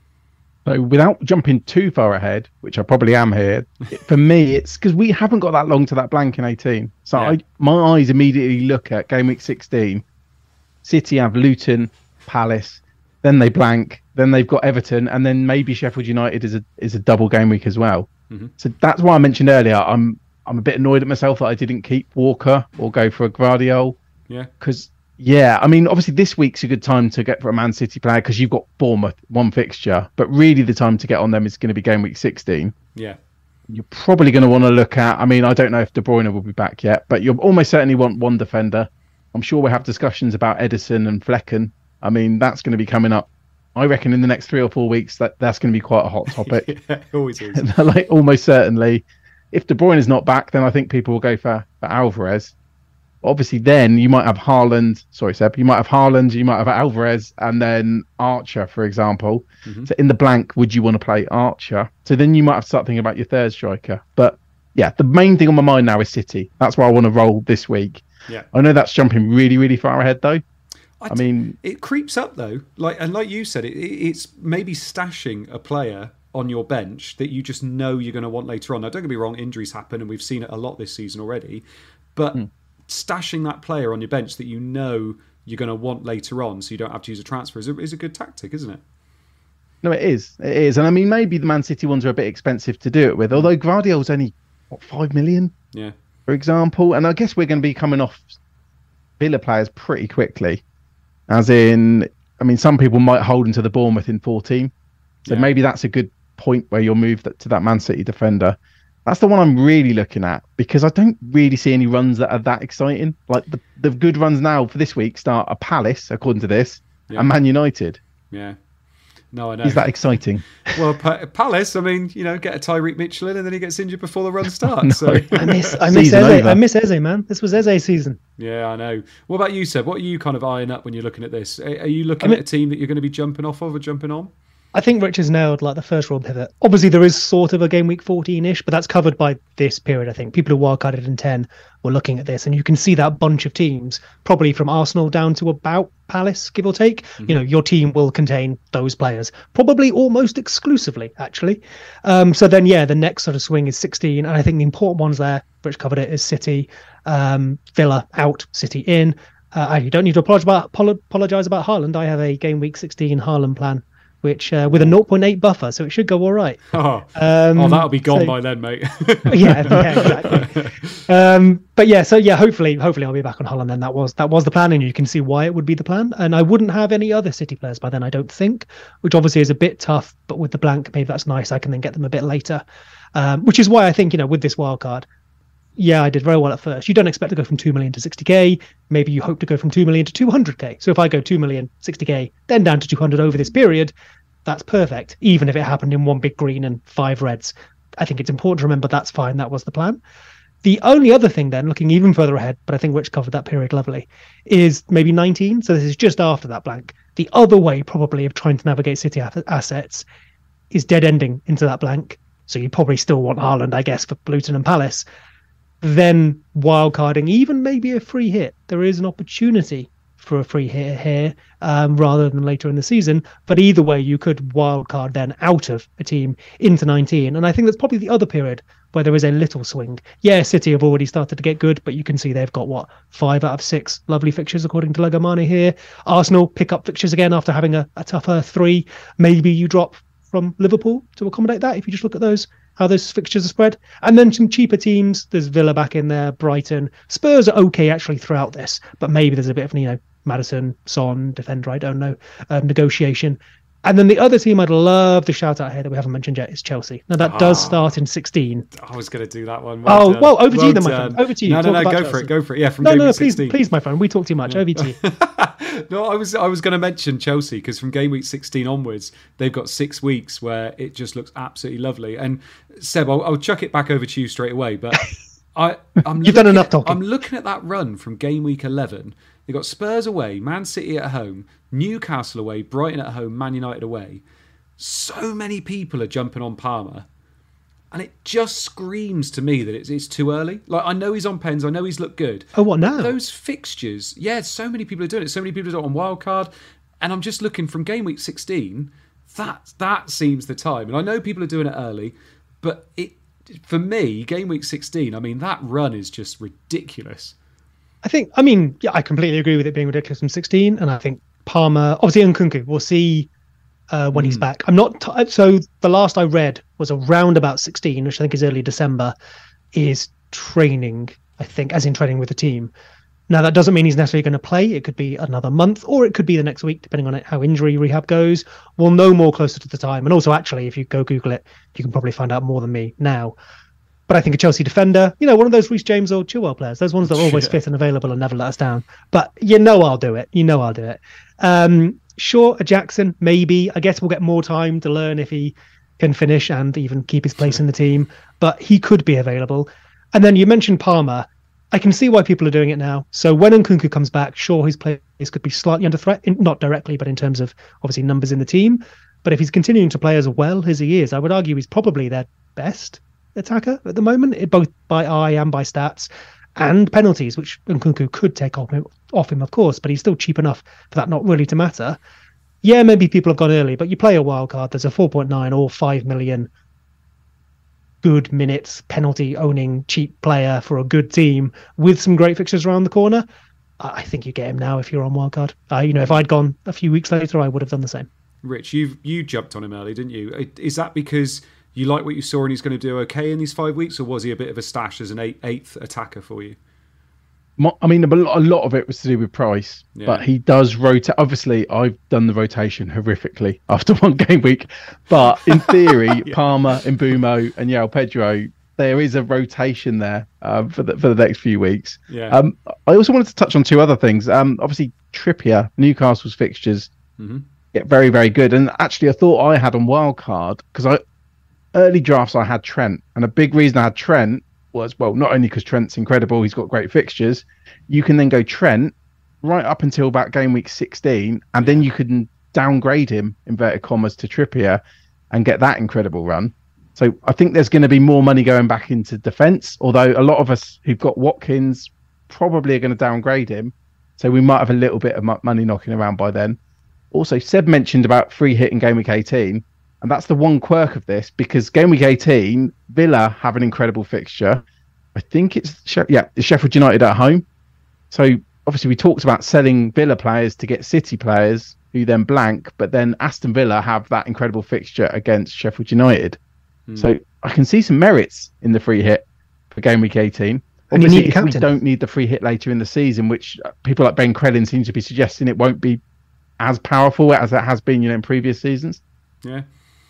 So without jumping too far ahead, which I probably am here, for me, it's because we haven't got that long to that blank in eighteen. So yeah. I, my eyes immediately look at game week sixteen. City have Luton, Palace, then they blank, then they've got Everton, and then maybe Sheffield United is a is a double game week as well. Mm-hmm. So that's why I mentioned earlier, I'm I'm a bit annoyed at myself that I didn't keep Walker or go for a Gvardiol. Yeah. Because, yeah, I mean, obviously this week's a good time to get for a Man City player because you've got Bournemouth, one fixture, but really the time to get on them is going to be game week sixteen. Yeah. You're probably going to want to look at, I mean, I don't know if De Bruyne will be back yet, but you'll almost certainly want one defender. I'm sure we'll have discussions about Edison and Flecken. I mean, that's going to be coming up. I reckon in the next three or four weeks that that's going to be quite a hot topic. Yeah, it always is. Like almost certainly, if De Bruyne is not back, then I think people will go for, for Alvarez. Obviously, then you might have Haaland. Sorry, Seb. You might have Haaland. You might have Alvarez, and then Archer, for example. Mm-hmm. So in the blank, would you want to play Archer? So then you might have to start thinking about your third striker. But yeah, the main thing on my mind now is City. That's why I want to roll this week. Yeah, I know that's jumping really, really far ahead though. I, I mean, it creeps up though. Like and like you said, it, it's maybe stashing a player on your bench that you just know you're going to want later on. Now, don't get me wrong, injuries happen, and we've seen it a lot this season already. But mm. stashing that player on your bench that you know you're going to want later on, so you don't have to use a transfer, is a, is a good tactic, isn't it? No, it is. It is, and I mean, maybe the Man City ones are a bit expensive to do it with. Although Gvardiol's only what five million, yeah, for example. And I guess we're going to be coming off Villa players pretty quickly. As in, I mean, some people might hold into the Bournemouth in fourteen. So yeah. maybe that's a good point where you'll move that to that Man City defender. That's the one I'm really looking at because I don't really see any runs that are that exciting. Like the, the good runs now for this week start a Palace, according to this, yeah. and Man United. Yeah. No, I know. Is that exciting? Well, pa- Palace, I mean, you know, get a Tyreek Mitchell in and then he gets injured before the run starts. So. I miss I miss Eze. I miss Eze, man. This was Eze's season. Yeah, I know. What about you, Seb? What are you kind of eyeing up when you're looking at this? Are you looking I mean, at a team that you're going to be jumping off of or jumping on? I think Rich has nailed like the first roll pivot. Obviously, there is sort of a game week fourteen-ish, but that's covered by this period, I think. People who wildcarded in ten were looking at this, and you can see that bunch of teams, probably from Arsenal down to about Palace, give or take. Mm-hmm. You know, your team will contain those players, probably almost exclusively, actually. Um, so then, yeah, the next sort of swing is sixteen, and I think the important ones there, Rich covered it, is City, um, Villa out, City in. Uh, you don't need to apologize about, apologize about Haaland. I have a game week sixteen Haaland plan which uh, with a zero point eight buffer, so it should go all right. Oh, um, oh that'll be gone so, by then, mate. yeah, yeah, exactly. Um, but yeah, so yeah, hopefully, hopefully I'll be back on Holland then. That was that was the plan, and you can see why it would be the plan. And I wouldn't have any other City players by then, I don't think, which obviously is a bit tough. But with the blank, maybe that's nice. I can then get them a bit later, um, which is why I think, you know, with this wild card, yeah, I did very well at first. You don't expect to go from two million to sixty K. Maybe you hope to go from two million to two hundred K. So if I go two million, sixty K, then down to two hundred over this period, that's perfect. Even if it happened in one big green and five reds, I think it's important to remember that's fine. That was the plan. The only other thing then, looking even further ahead, but I think Rich covered that period lovely, is maybe nineteen. So this is just after that blank. The other way probably of trying to navigate City assets is dead ending into that blank. So you probably still want Haaland, I guess, for Luton and Palace. Then wildcarding, even maybe a free hit. There is an opportunity for a free hit here um, rather than later in the season. But either way, you could wildcard then out of a team into nineteen. And I think that's probably the other period where there is a little swing. Yeah, City have already started to get good, but you can see they've got, what, five out of six lovely fixtures according to Legomani here. Arsenal pick up fixtures again after having a, a tougher three. Maybe you drop from Liverpool to accommodate that if you just look at those, how those fixtures are spread. And then some cheaper teams. There's Villa back in there, Brighton. Spurs are okay actually throughout this, but maybe there's a bit of, you know, Maddison, Son, defender, I don't know, um, negotiation. And then the other team I'd love to shout out here that we haven't mentioned yet is Chelsea. Now that oh, does start in sixteen. I was going to do that one. Well oh, done. well, over well to you then, done. my friend. Over to you. No, no, Talk no, go Chelsea. for it, go for it. Yeah, from no, game no, no, week please, sixteen. please, my friend, we talk too much. Yeah. Over to you. No, I was I was going to mention Chelsea because from game week sixteen onwards, they've got six weeks where it just looks absolutely lovely. And Seb, I'll, I'll chuck it back over to you straight away, but I, I'm You've done enough at, talking. I'm looking at that run from game week eleven. They've got Spurs away, Man City at home, Newcastle away, Brighton at home, Man United away. So many people are jumping on Palmer, and it just screams to me that it's, it's too early. Like, I know he's on pens, I know he's looked good. Oh, what now? Those fixtures, yeah, so many people are doing it. So many people are doing it on wildcard, and I'm just looking from game week sixteen. That that seems the time, and I know people are doing it early, but it for me, game week sixteen. I mean, that run is just ridiculous. I think, I mean, yeah, I completely agree with it being ridiculous from sixteen, and I think Palmer, obviously Nkunku, we'll see uh, when mm. he's back. I'm not, t- so the last I read was around about sixteen, which I think is early December, is training, I think, as in training with the team. Now, that doesn't mean he's necessarily going to play. It could be another month, or it could be the next week, depending on how injury rehab goes. We'll know more closer to the time. And also, actually, if you go Google it, you can probably find out more than me now. But I think a Chelsea defender, you know, one of those Reece James or Chilwell players, those ones that are always yeah. fit and available and never let us down. But you know I'll do it. You know I'll do it. Um, sure, a Jackson, maybe. I guess we'll get more time to learn if he can finish and even keep his place in the team. But he could be available. And then you mentioned Palmer. I can see why people are doing it now. So when Nkunku comes back, sure, his place could be slightly under threat, in, not directly, but in terms of obviously numbers in the team. But if he's continuing to play as well as he is, I would argue he's probably their best attacker at the moment, both by eye and by stats, and penalties, which Nkunku could take off him, off him, of course, but he's still cheap enough for that not really to matter. Yeah, maybe people have gone early, but you play a wild card, there's a four point nine or five million good minutes penalty owning cheap player for a good team with some great fixtures around the corner. I think you get him now if you're on wildcard. Uh, you know, if I'd gone a few weeks later, I would have done the same. Rich, you you jumped on him early, didn't you? Is that because you like what you saw and he's going to do okay in these five weeks, or was he a bit of a stash as an eight, eighth attacker for you? I mean, a lot of it was to do with price, yeah. but he does rotate. Obviously, I've done the rotation horrifically after one game week, but in theory, yeah. Palmer, Mbeumo, and João Pedro, there is a rotation there um, for the for the next few weeks. Yeah. Um, I also wanted to touch on two other things. Um, obviously, Trippier, Newcastle's fixtures mm-hmm. get very, very good, and actually, I thought I had on wildcard because I early drafts I had Trent, and a big reason I had Trent was, well, not only because Trent's incredible, he's got great fixtures, you can then go Trent right up until about game week sixteen, and then you can downgrade him, inverted commas, to Trippier and get that incredible run. So I think there's going to be more money going back into defence, although a lot of us who've got Watkins probably are going to downgrade him. So we might have a little bit of money knocking around by then. Also, Seb mentioned about free hit in game week eighteen. And that's the one quirk of this, because game week eighteen, Villa have an incredible fixture. I think it's, yeah, it's Sheffield United at home. So obviously we talked about selling Villa players to get City players who then blank, but then Aston Villa have that incredible fixture against Sheffield United. Mm. So I can see some merits in the free hit for game week eighteen. And Obviously, you need if captain. we don't need the free hit later in the season, which people like Ben Crellin seem to be suggesting it won't be as powerful as it has been, you know, in previous seasons. Yeah.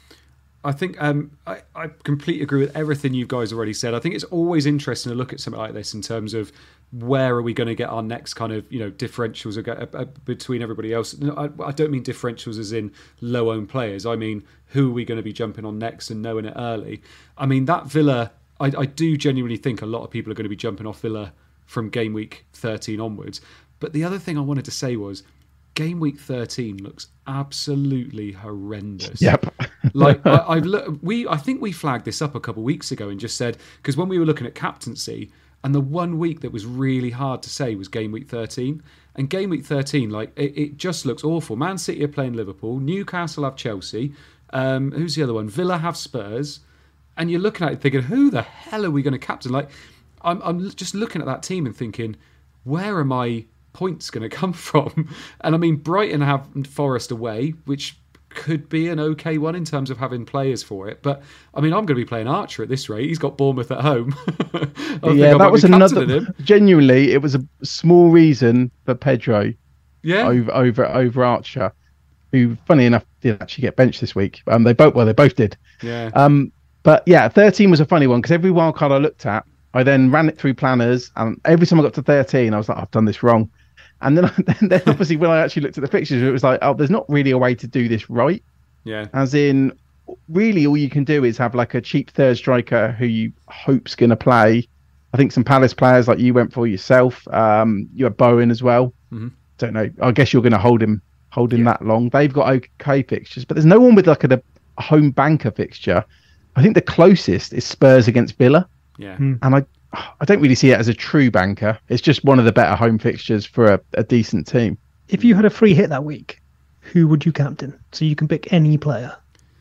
I think um, I, I completely agree with everything you guys already said. I think it's always interesting to look at something like this in terms of where are we going to get our next kind of, you know, differentials between everybody else. I, I don't mean differentials as in low-owned players. I mean, who are we going to be jumping on next and knowing it early? I mean, that Villa... I, I do genuinely think a lot of people are going to be jumping off Villa from game week thirteen onwards. But the other thing I wanted to say was game week thirteen looks absolutely horrendous. Yep. like I, I've look, we, I think we flagged this up a couple of weeks ago and just said, because when we were looking at captaincy, and the one week that was really hard to say was game week thirteen. And game week thirteen, like it, it just looks awful. Man City are playing Liverpool. Newcastle have Chelsea. Um, who's the other one? Villa have Spurs. And you're looking at it thinking, who the hell are we going to captain? Like, I'm, I'm just looking at that team and thinking, where are my points going to come from? And I mean, Brighton have Forest away, which could be an okay one in terms of having players for it. But I mean, I'm going to be playing Archer at this rate. He's got Bournemouth at home. yeah, that was another. Genuinely, it was a small reason for Pedro. Yeah. Over over over Archer, who, funny enough, did actually get benched this week. Um, they both well, they both did. Yeah. Um. But yeah, thirteen was a funny one because every wildcard I looked at, I then ran it through planners, and every time I got to thirteen, I was like, I've done this wrong. And then, then obviously when I actually looked at the fixtures, it was like, oh, there's not really a way to do this right. Yeah. As in, really, all you can do is have like a cheap third striker who you hope's going to play. I think some Palace players like you went for yourself. Um, you had Bowen as well. Mm-hmm. Don't know. I guess you're going to hold him, hold him yeah. that long. They've got okay fixtures, but there's no one with like a, a home banker fixture. I think the closest is Spurs against Villa. Yeah. Mm. And I I don't really see it as a true banker. It's just one of the better home fixtures for a, a decent team. If you had a free hit that week, who would you captain? So you can pick any player.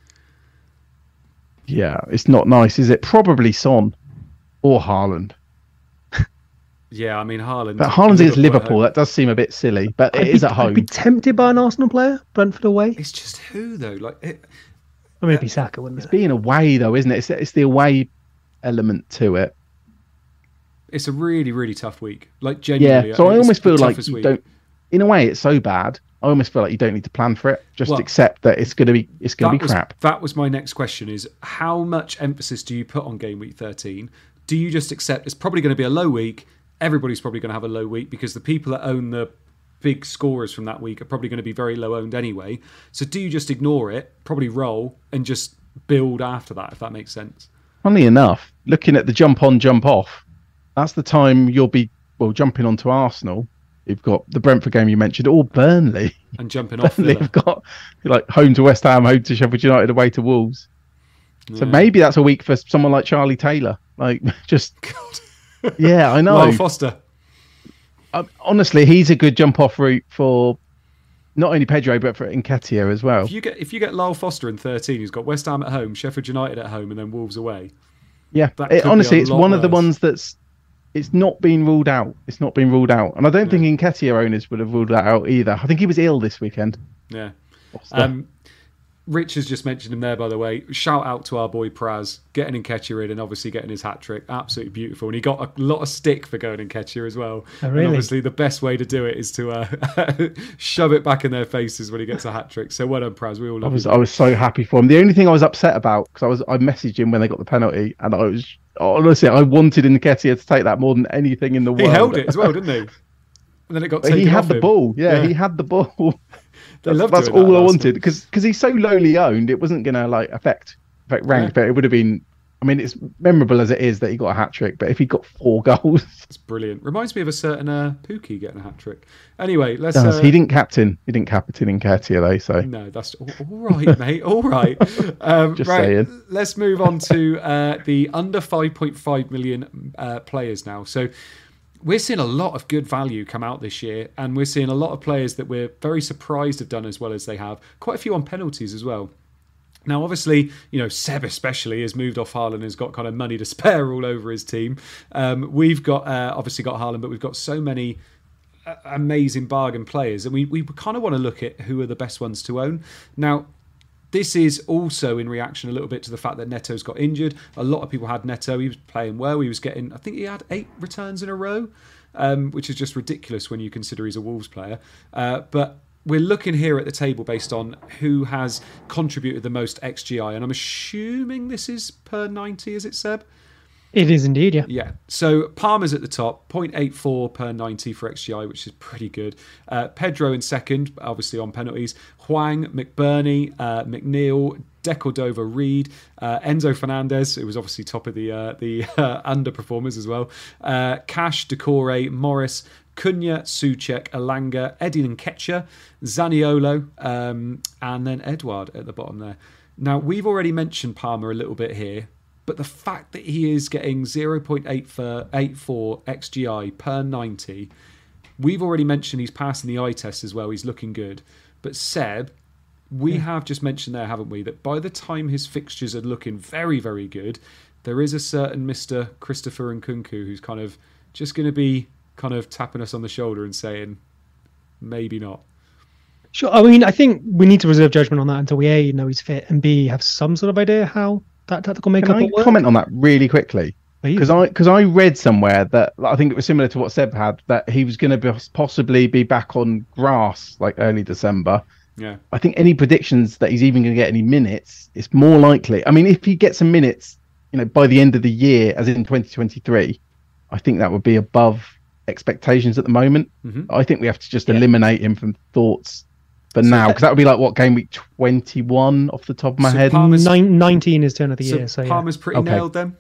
Yeah, it's not nice, is it? Probably Son or Haaland. Yeah, I mean, Haaland. But Haaland's against Liverpool. That does seem a bit silly, but I'd it be, is at home. I'd be tempted by an Arsenal player, Brentford away. It's just who, though? Like, it, Or maybe Saka, wouldn't it's it? being away, though, isn't it? It's, it's the away element to it. It's a really, really tough week. Like, genuinely. Yeah, so I, I almost feel like you week. don't... In a way, it's so bad. I almost feel like you don't need to plan for it. Just well, accept that it's going to be it's going to be was, crap. That was my next question: is how much emphasis do you put on game week thirteen? Do you just accept it's probably going to be a low week? Everybody's probably going to have a low week because the people that own the big scorers from that week are probably going to be very low owned anyway. So do you just ignore it, probably roll, and just build after that, if that makes sense? Funnily enough, looking at the jump on, jump off, that's the time you'll be well jumping onto Arsenal. You've got the Brentford game you mentioned, or Burnley. And jumping off Burnley Villa. have got like home to West Ham, home to Sheffield United, away to Wolves. Yeah. So maybe that's a week for someone like Charlie Taylor. Like, just... God. Yeah, I know. Lyle Foster. Um, honestly, he's a good jump-off route for not only Pedro, but for Nketiah as well. If you get if you get Lyle Foster in thirteen, he's got West Ham at home, Sheffield United at home, and then Wolves away. Yeah, it, honestly, it's one worse. of the ones that's it's not been ruled out. It's not been ruled out, and I don't yeah. think Nketiah owners would have ruled that out either. I think he was ill this weekend. Yeah. Um, Rich has just mentioned him there, by the way. Shout out to our boy Praz, getting Nketiah in and obviously getting his hat-trick. Absolutely beautiful. And he got a lot of stick for going Nketiah as well. Oh, really? And obviously the best way to do it is to uh, shove it back in their faces when he gets a hat-trick. So well done, Praz. We all love I was you. I was so happy for him. The only thing I was upset about, because I was I messaged him when they got the penalty, and I was, honestly, I wanted Nketiah to take that more than anything in the world. He held it as well, didn't he? And then it got taken He had off the him. ball. Yeah, yeah, he had the ball. That's, that's that all I wanted, because because he's so lowly owned, it wasn't going to like affect affect rank, yeah. but it would have been. I mean, it's memorable as it is that he got a hat trick, but if he got four goals, it's brilliant. Reminds me of a certain uh, Pookie getting a hat trick. Anyway, let's. Does. Uh... He didn't captain. He didn't captain in Nketiah though. So no, that's all, all right, mate. All right. Um, Just right, saying. Let's move on to uh, the under five point five million uh, players now. So. We're seeing a lot of good value come out this year, and we're seeing a lot of players that we're very surprised have done as well as they have. Quite a few on penalties as well. Now, obviously, you know, Seb especially has moved off Haaland and has got kind of money to spare all over his team. Um, we've got uh, obviously got Haaland, but we've got so many amazing bargain players, and we, we kind of want to look at who are the best ones to own. Now, this is also in reaction a little bit to the fact that Neto's got injured. A lot of people had Neto. He was playing well. He was getting, I think he had eight returns in a row, um, which is just ridiculous when you consider he's a Wolves player. Uh, but we're looking here at the table based on who has contributed the most X G I, and I'm assuming this is per ninety, is it, Seb? It is indeed, yeah. Yeah. So Palmer's at the top, zero point eight four per ninety for X G I, which is pretty good. Uh, Pedro in second, obviously on penalties. Hwang, McBurney, uh, McNeil, Decordova, Reed, uh, Enzo Fernandez, who was obviously top of the uh, the uh, underperformers as well. Uh, Cash, Decore, Morris, Cunha, Souček, Elanga, Edin Nketiah, Zaniolo, um, and then Edouard at the bottom there. Now, we've already mentioned Palmer a little bit here, but the fact that he is getting zero point eight four X G I per ninety, we've already mentioned he's passing the eye test as well. He's looking good. But Seb, we yeah. have just mentioned there, haven't we, that by the time his fixtures are looking very, very good, there is a certain Mister Christopher Nkunku who's kind of just going to be kind of tapping us on the shoulder and saying, maybe not. Sure. I mean, I think we need to reserve judgment on that until we A, know he's fit, and B, have some sort of idea how that tactical makeup Can I will comment on that really quickly? Because I because I read somewhere that I think it was similar to what Seb had, that he was going to possibly be back on grass like early December. Yeah. I think any predictions that he's even going to get any minutes, it's more likely. I mean, if he gets some minutes, you know, by the end of the year, as in twenty twenty-three, I think that would be above expectations at the moment. Mm-hmm. I think we have to just yeah. eliminate him from thoughts for so now, because that would be like what, game week twenty-one off the top of my so head. Nine, nineteen is turn of the so year. So Palmer's yeah. pretty okay. nailed then.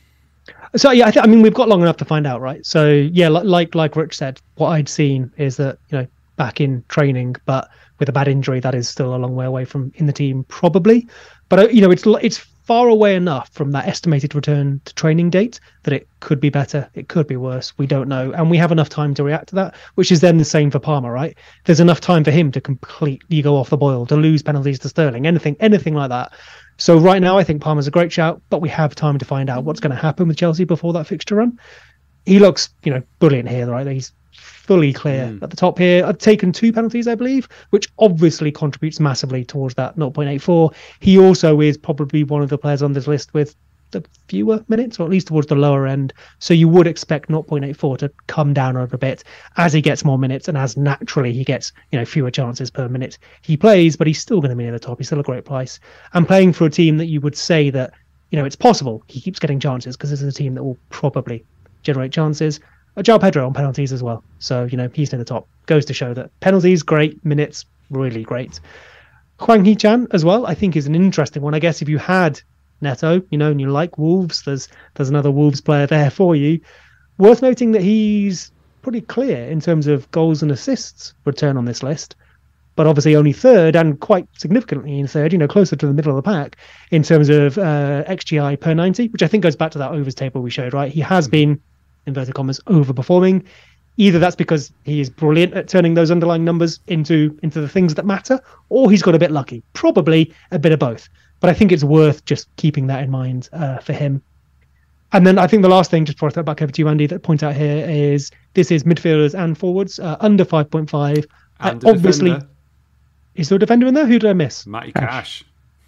So yeah, I, th- I mean we've got long enough to find out, right? So yeah, like like like Rich said, what I'd seen is that, you know, back in training, but with a bad injury, that is still a long way away from in the team probably. But uh, you know, it's it's far away enough from that estimated return to training date that it could be better, it could be worse. We don't know, and we have enough time to react to that, which is then the same for Palmer, right? There's enough time for him to completely go off the boil, to lose penalties to Sterling, anything, anything like that. So right now, I think Palmer's a great shout, but we have time to find out what's going to happen with Chelsea before that fixture run. He looks, you know, brilliant here, right? He's fully clear mm. at the top here. I've taken two penalties, I believe, which obviously contributes massively towards that zero point eight four. He also is probably one of the players on this list with the fewer minutes, or at least towards the lower end. So you would expect zero point eight four to come down over a bit as he gets more minutes and as naturally he gets, you know, fewer chances per minute he plays, but he's still going to be near the top. He's still a great price. And playing for a team that you would say that, you know, it's possible he keeps getting chances, because this is a team that will probably generate chances. João Pedro on penalties as well. So, you know, he's near the top. Goes to show that penalties, great. Minutes, really great. Hwang Hee-chan as well, I think, is an interesting one. I guess if you had Neto, you know, and you like Wolves, there's there's another Wolves player there for you. Worth noting that he's pretty clear in terms of goals and assists return on this list, but obviously only third, and quite significantly in third, you know, closer to the middle of the pack in terms of uh, X G I per ninety, which I think goes back to that overs table we showed, right? He has been, inverted commas, overperforming. Either that's because he is brilliant at turning those underlying numbers into into the things that matter, or he's got a bit lucky. Probably a bit of both. But I think it's worth just keeping that in mind uh, for him. And then I think the last thing, just before I throw it back over to you, Andy, that point out here is this is midfielders and forwards uh, under five point five. And uh, obviously, defender. Is there a defender in there? Who did I miss? Matty Cash.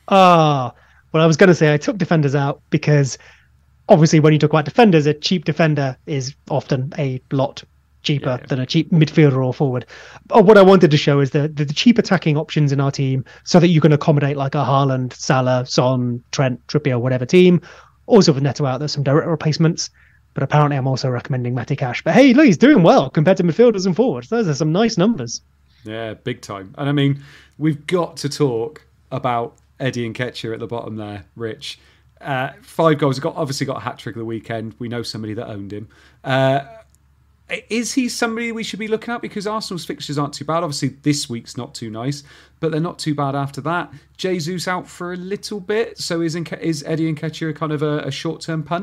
Ah, well, I was going to say I took defenders out because obviously when you talk about defenders, a cheap defender is often a lot cheaper yeah, yeah. than a cheap midfielder or forward. But what I wanted to show is the, the, the cheap attacking options in our team so that you can accommodate like a Haaland, Salah, Son, Trent, Trippier, whatever team. Also with Neto out, there's some direct replacements. But apparently I'm also recommending Matty Cash. But hey, look, he's doing well compared to midfielders and forwards. Those are some nice numbers. Yeah, big time. And I mean, we've got to talk about Eddie Nketiah at the bottom there, Rich. Uh, five goals. Got obviously got a hat-trick of the weekend. We know somebody that owned him. Uh, is he somebody we should be looking at? Because Arsenal's fixtures aren't too bad. Obviously, this week's not too nice, but they're not too bad after that. Jesus out for a little bit. So is, Nke- is Eddie Nketiah kind of a, a short-term punt?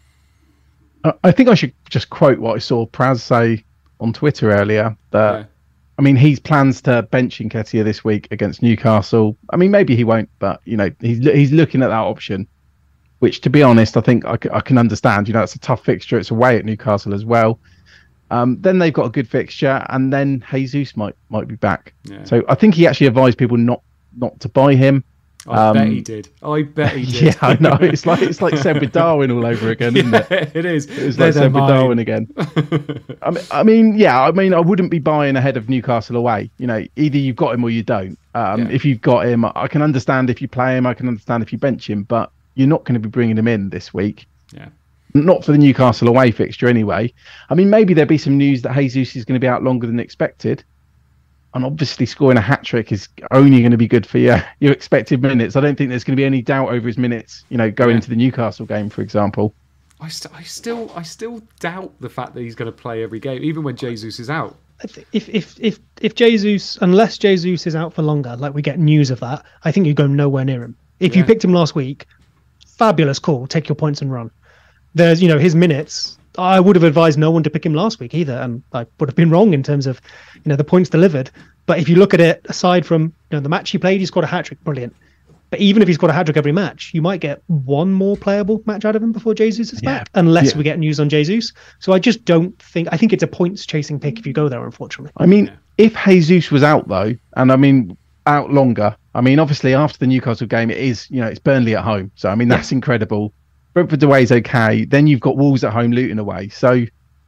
I think I should just quote what I saw Praz say on Twitter earlier. That yeah. I mean, he plans to bench Nketiah this week against Newcastle. I mean, maybe he won't, but you know, he's he's looking at that option. Which, to be honest, I think I, I can understand. You know, it's a tough fixture. It's away at Newcastle as well. Um, then they've got a good fixture, and then Jesus might might be back. Yeah. So I think he actually advised people not not to buy him. I um, bet he did. I bet he did. Yeah, I know. It's like it's like Seb with Darwin all over again, isn't yeah, it? It is. It's like Seb with Darwin again. I mean, I mean, yeah. I mean, I wouldn't be buying ahead of Newcastle away. You know, either you've got him or you don't. Um, Yeah. If you've got him, I can understand if you play him. I can understand if you bench him, but you're not going to be bringing him in this week. Yeah. Not for the Newcastle away fixture anyway. I mean, maybe there'll be some news that Jesus is going to be out longer than expected. And obviously scoring a hat-trick is only going to be good for your, your expected minutes. I don't think there's going to be any doubt over his minutes, you know, going Yeah. into the Newcastle game, for example. I, st- I still I still doubt the fact that he's going to play every game, even when Jesus is out. I thi- If if if if Jesus, unless Jesus is out for longer, like we get news of that, I think you go nowhere near him. If you Yeah. picked him last week, fabulous call. Take your points and run. There's, you know, his minutes. I would have advised no one to pick him last week either, and I would have been wrong in terms of, you know, the points delivered. But if you look at it, aside from, you know, the match he played, he scored a hat trick, brilliant. But even if he's got a hat trick every match, you might get one more playable match out of him before Jesus is Yeah. back, unless Yeah. we get news on Jesus. So I just don't think. I think it's a points chasing pick if you go there, unfortunately. I mean, Yeah. if Jesus was out, though, and I mean, out longer, I mean, obviously after the Newcastle game, it is, you know, it's Burnley at home. So, I mean, that's incredible. Brentford away is okay. Then you've got Wolves at home, Luton away. So,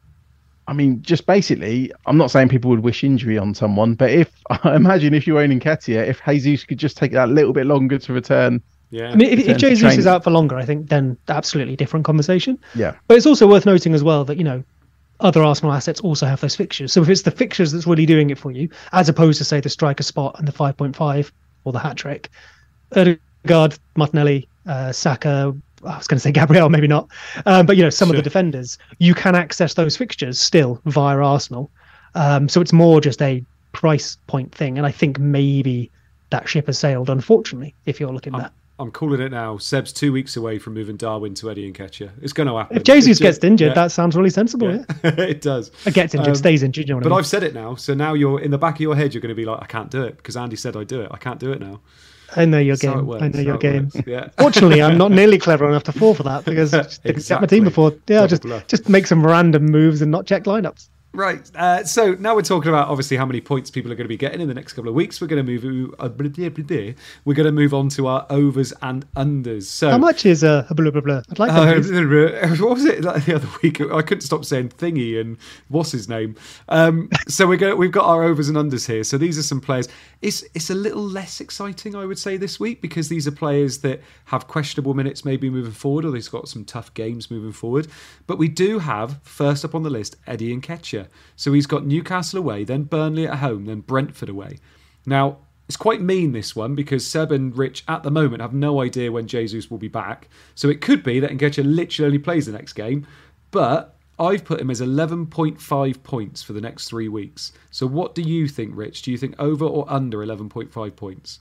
I mean, just basically, I'm not saying people would wish injury on someone, but if I imagine if you're owning Nketiah, if Jesus could just take that little bit longer to return. Yeah. I mean, if, if Return to Jesus training. is out for longer, I think then absolutely different conversation. Yeah. But it's also worth noting as well that, you know, other Arsenal assets also have those fixtures. So if it's the fixtures that's really doing it for you, as opposed to, say, the striker spot and the five point five or the hat trick, Ødegaard, Martinelli, uh, Saka, I was going to say Gabriel, maybe not. Um, but, you know, some Sure. of the defenders, you can access those fixtures still via Arsenal. Um, so it's more just a price point thing. And I think maybe that ship has sailed, unfortunately, if you're looking at I'm, that. I'm calling it now. Seb's two weeks away from moving Darwin to Eddie Nketiah. It's going to happen. If Jesus It's gets just- injured, yeah. that sounds really sensible. Yeah. Yeah. It does. It gets injured, Um, stays injured. You know what But I mean? I've said it now, so now you're in the back of your head. You're going to be like, I can't do it because Andy said I'd do it. I can't do it now. I know your That's how it game. works, I know how your it game. works, yeah. Fortunately, I'm not nearly clever enough to fall for that because I just didn't get my Exactly. team before. Yeah, Double just bluff. just make some random moves and not check lineups. Right. Uh, so now we're talking about obviously how many points people are going to be getting in the next couple of weeks. We're going to move. Uh, blah, blah, blah, blah. We're going to move on to our overs and unders. So How much is uh, blah blah blah? I'd like Uh, that. please. what was it like the other week? I couldn't stop saying thingy and what's his name. Um, so we're going. We've got our overs and unders here. So these are some players. It's it's a little less exciting, I would say, this week because these are players that have questionable minutes maybe moving forward, or they've got some tough games moving forward. But we do have first up on the list Eddie Nketiah. So he's got Newcastle away, then Burnley at home, then Brentford away. Now, it's quite mean, this one, because Seb and Rich at the moment have no idea when Jesus will be back. So it could be that Nketiah literally only plays the next game. But I've put him as eleven point five points for the next three weeks. So what do you think, Rich? Do you think over or under eleven point five points?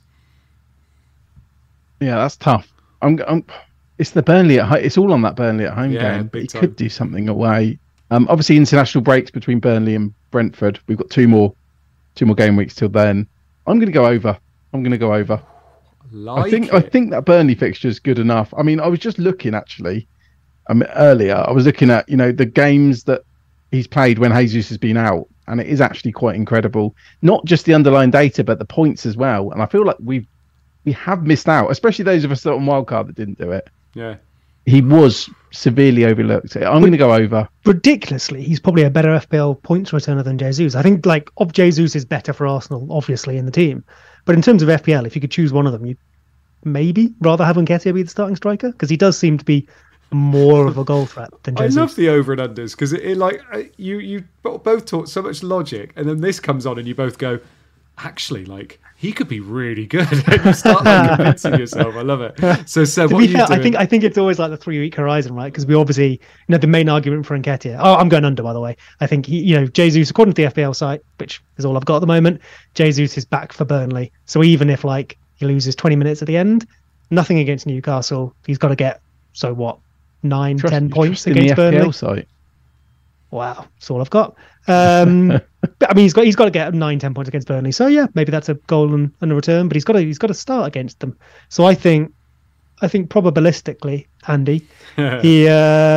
Yeah, that's tough. I'm, I'm it's the Burnley at home. It's all on that Burnley at home Yeah, game. big He time. could do something away. Um, obviously international breaks between Burnley and Brentford. We've got two more, two more game weeks till then. I'm going to go over. I'm going to go over. Like I think it. I think that Burnley fixture is good enough. I mean, I was just looking actually. I mean, earlier I was looking at you know the games that he's played when Jesus has been out, and it is actually quite incredible. Not just the underlying data, but the points as well. And I feel like we've we have missed out, especially those of us on wildcard that didn't do it. Yeah. He was severely overlooked. I'm going to go over. Ridiculously, he's probably a better F P L points returner than Jesus. I think like of Jesus is better for Arsenal, obviously in the team, but in terms of F P L, if you could choose one of them, you'd maybe rather have Nketiah be the starting striker because he does seem to be more of a goal threat than I Jesus. love the over and unders because it, it like uh, you you both taught so much logic, and then this comes on and you both go, actually, like he could be really good. And you start like convincing yourself. I love it. So, Seb, To what be are you fair, doing? I think I think it's always like the three week horizon, right? Because we obviously, you know, the main argument for Nketiah. Oh, I'm going under, by the way. I think he, you know, Jesus, according to the F P L site, which is all I've got at the moment, Jesus is back for Burnley. So even if like he loses twenty minutes at the end, nothing against Newcastle. He's got to get so what nine, Trust- ten points trust in against the F P L Burnley. site. Wow, that's all I've got. Um, but I mean, he's got he's got to get nine, ten points against Burnley. So yeah, maybe that's a goal and, and a return. But he's got to he's got to start against them. So I think I think probabilistically, Andy, he uh,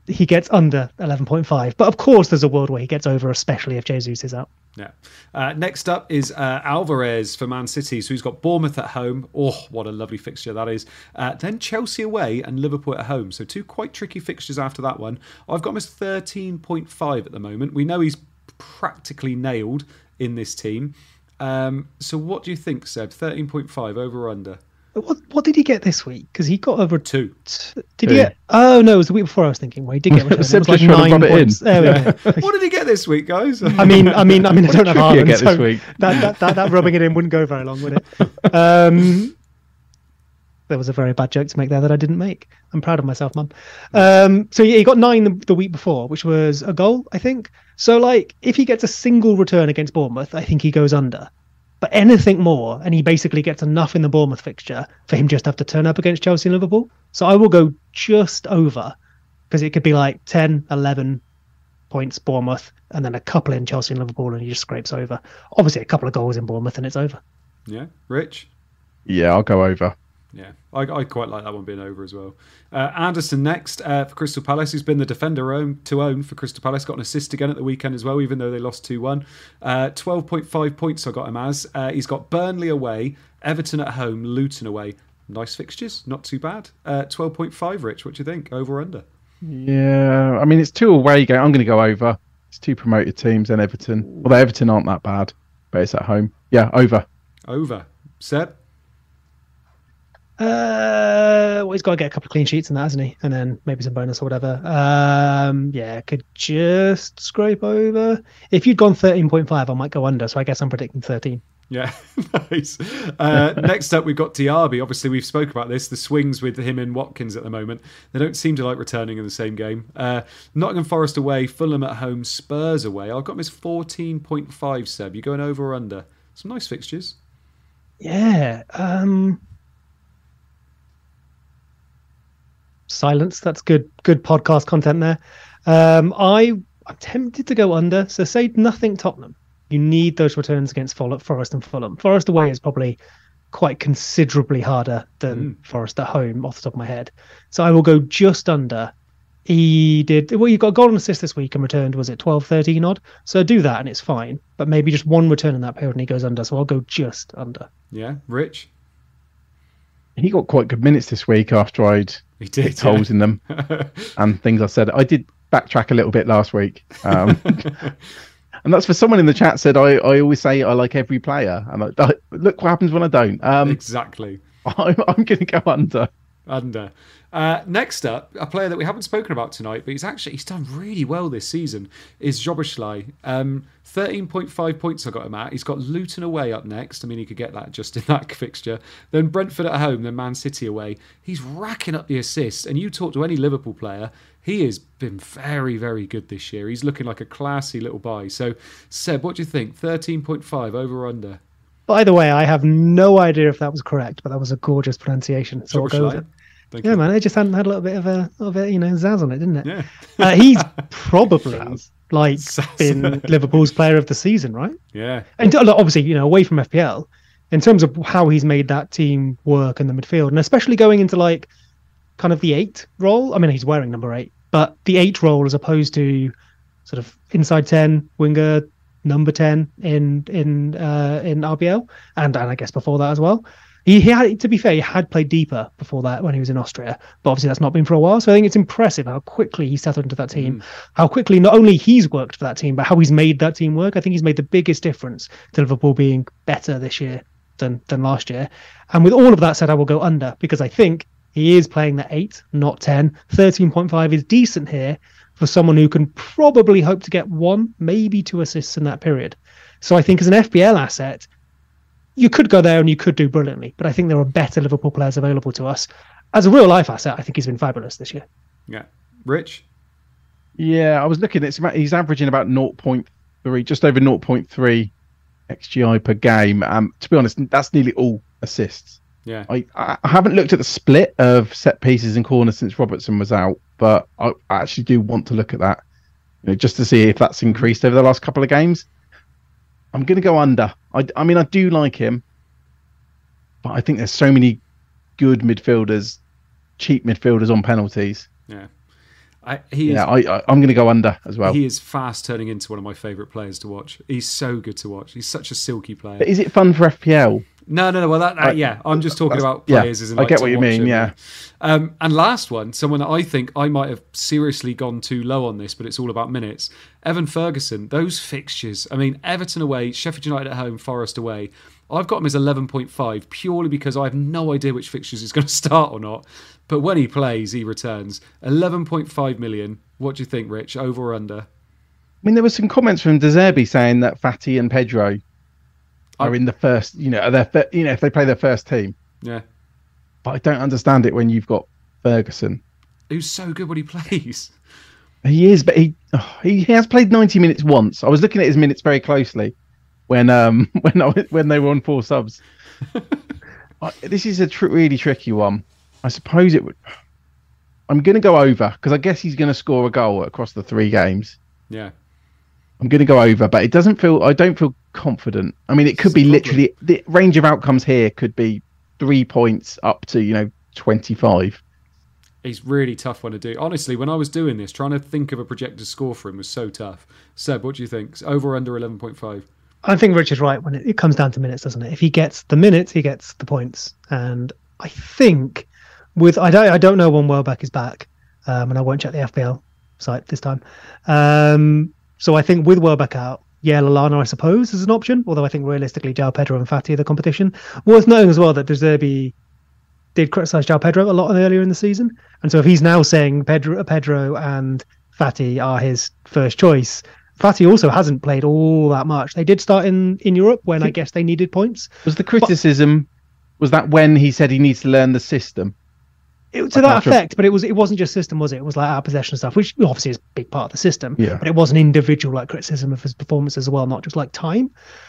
he gets under eleven point five. But of course, there's a world where he gets over, especially if Jesus is out. Yeah. Uh, next up is uh, Alvarez for Man City. So he's got Bournemouth at home. Oh, what a lovely fixture that is. Uh, then Chelsea away and Liverpool at home. So two quite tricky fixtures after that one. I've got him as thirteen point five at the moment. We know he's practically nailed in this team. Um, so what do you think, Seb? thirteen point five, over or under? What what did he get this week? Because he got over two. T- did two. he get? Oh no, it was the week before. I was thinking. Well, he did get return. It was like nine points. There we go. What did he get this week, guys? I mean, I mean, I mean, I don't have Haaland, get so this week? That, that that that rubbing it in wouldn't go very long, would it? Um, there was a very bad joke to make there that I didn't make. I'm proud of myself, Mum. Um, so yeah, he got nine the, the week before, which was a goal, I think. So like, if he gets a single return against Bournemouth, I think he goes under. But anything more, and he basically gets enough in the Bournemouth fixture for him just to have to turn up against Chelsea and Liverpool. So I will go just over, because it could be like ten, eleven points Bournemouth, and then a couple in Chelsea and Liverpool, and he just scrapes over. Obviously, a couple of goals in Bournemouth, and it's over. Yeah. Rich? Yeah, I'll go over. Yeah, I, I quite like that one being over as well. Uh, Anderson next uh, for Crystal Palace, who's been the defender own, to own for Crystal Palace. Got an assist again at the weekend as well, even though they lost two one. Uh, twelve point five points I got him as. Uh, he's got Burnley away, Everton at home, Luton away. Nice fixtures, not too bad. Uh, twelve point five, Rich, what do you think? Over or under? Yeah, I mean, it's two away game. I'm going to go over. It's two promoted teams and Everton. Although Everton aren't that bad, but it's at home. Yeah, over. Over. Seb? Uh, well, he's got to get a couple of clean sheets in that, hasn't he? And then maybe some bonus or whatever. Um, yeah, could just scrape over. If you'd gone thirteen point five, I might go under. So I guess I'm predicting thirteen. Yeah, nice. Uh, next up, we've got Diaby. Obviously, we've spoke about this. The swings with him and Watkins at the moment. They don't seem to like returning in the same game. Uh, Nottingham Forest away, Fulham at home, Spurs away. I've got him as fourteen point five, Seb. You going over or under? Some nice fixtures. Yeah. Um... Silence. That's good. Good podcast content there. Um, I I'm tempted to go under. So say nothing Tottenham. You need those returns against Forest and Fulham. Forest away is probably quite considerably harder than mm. Forest at home, off the top of my head. So I will go just under. He did well. You got a goal and assist this week and returned. Was it twelve, thirteen odd? So do that and it's fine. But maybe just one return in that period and he goes under. So I'll go just under. Yeah, Rich. He got quite good minutes this week after I'd he did, hit holes yeah. in them and things I said. I did backtrack a little bit last week. Um, and that's for someone in the chat said, I, I always say I like every player. And I, I, look what happens when I don't. Um, exactly. I'm, I'm going to go under. Under. Uh, next up, a player that we haven't spoken about tonight, but he's actually he's done really well this season, is Szoboszlai. Um, thirteen point five points I got him at. He's got Luton away up next. I mean, he could get that just in that fixture. Then Brentford at home, then Man City away. He's racking up the assists. And you talk to any Liverpool player, he has been very, very good this year. He's looking like a classy little buy. So, Seb, what do you think? thirteen point five, over or under? By the way, I have no idea if that was correct, but that was a gorgeous pronunciation. So I'll go with it. Thank yeah, you. man, it just hadn't had a little bit of a little bit, you know, zazz on it, didn't it? Yeah. uh, he's probably like Zazz. been Liverpool's player of the season, right? Yeah. And obviously, you know, away from F P L, in terms of how he's made that team work in the midfield, and especially going into like kind of the eight role. I mean, he's wearing number eight, but the eight role as opposed to sort of inside ten winger, number ten in in uh, in R B L, and and I guess before that as well. He, he had, to be fair, he had played deeper before that when he was in Austria, but obviously that's not been for a while. So I think it's impressive how quickly he settled into that team, mm. how quickly not only he's worked for that team, but how he's made that team work. I think he's made the biggest difference to Liverpool being better this year than than last year. And with all of that said, I will go under because I think he is playing the eight, not ten. thirteen point five is decent here for someone who can probably hope to get one, maybe two assists in that period. So I think as an F P L asset, you could go there and you could do brilliantly, but I think there are better Liverpool players available to us. As a real life asset, I think he's been fabulous this year. Yeah. Rich? Yeah, I was looking at it. He's averaging about zero point three, just over zero point three X G I per game. Um, to be honest, that's nearly all assists. Yeah. I, I haven't looked at the split of set pieces and corners since Robertson was out, but I, I actually do want to look at that, you know, just to see if that's increased over the last couple of games. I'm going to go under. I, I mean, I do like him, but I think there's so many good midfielders, cheap midfielders on penalties. Yeah. I, he yeah, is, I, I, I'm going to go under as well. He is fast turning into one of my favourite players to watch. He's so good to watch. He's such a silky player. But is it fun for F P L? No, no, no. Well, that, that I, yeah, I'm just talking about yeah, players. As in, I like, get what you mean. him. Yeah. Um, and last one, someone that I think I might have seriously gone too low on this, but it's all about minutes. Evan Ferguson. Those fixtures. I mean, Everton away, Sheffield United at home, Forest away. I've got him as eleven point five purely because I have no idea which fixtures he's going to start or not. But when he plays, he returns. eleven point five million. What do you think, Rich? Over or under? I mean, there were some comments from De Zerbi saying that Fati and Pedro are in the first, you know, their, you know, if they play their first team. Yeah. But I don't understand it when you've got Ferguson, who's so good when he plays. He is, but he oh, he has played ninety minutes once. I was looking at his minutes very closely when um when I, when they were on four subs. This is a tr- really tricky one. I suppose it would. I'm going to go over because I guess he's going to score a goal across the three games. Yeah. I'm going to go over, but it doesn't feel. I don't feel confident. I mean, it could be literally the range of outcomes here could be three points up to you know twenty-five. He's really tough one to do. Honestly, when I was doing this, trying to think of a projected score for him was so tough. Seb, what do you think? Over or under eleven point five? I think Richard's right when it, it comes down to minutes, doesn't it? If he gets the minutes, he gets the points. And I think with I don't I don't know when Welbeck is back, um, and I won't check the F P L site this time. Um, so I think with Welbeck out, yeah, Lallana, I suppose, is an option. Although I think realistically, João Pedro and Fati are the competition. Worth noting as well that De Zerbi did criticise João Pedro a lot earlier in the season, and so if he's now saying Pedro, Pedro and Fati are his first choice, Fati also hasn't played all that much. They did start in, in Europe when I guess they needed points. Was the criticism but, was that when he said he needs to learn the system? It, to that effect, but it was it wasn't just system, was it? It was like our possession stuff, which obviously is a big part of the system. Yeah. But it was an individual like criticism of his performance as well, not just like time.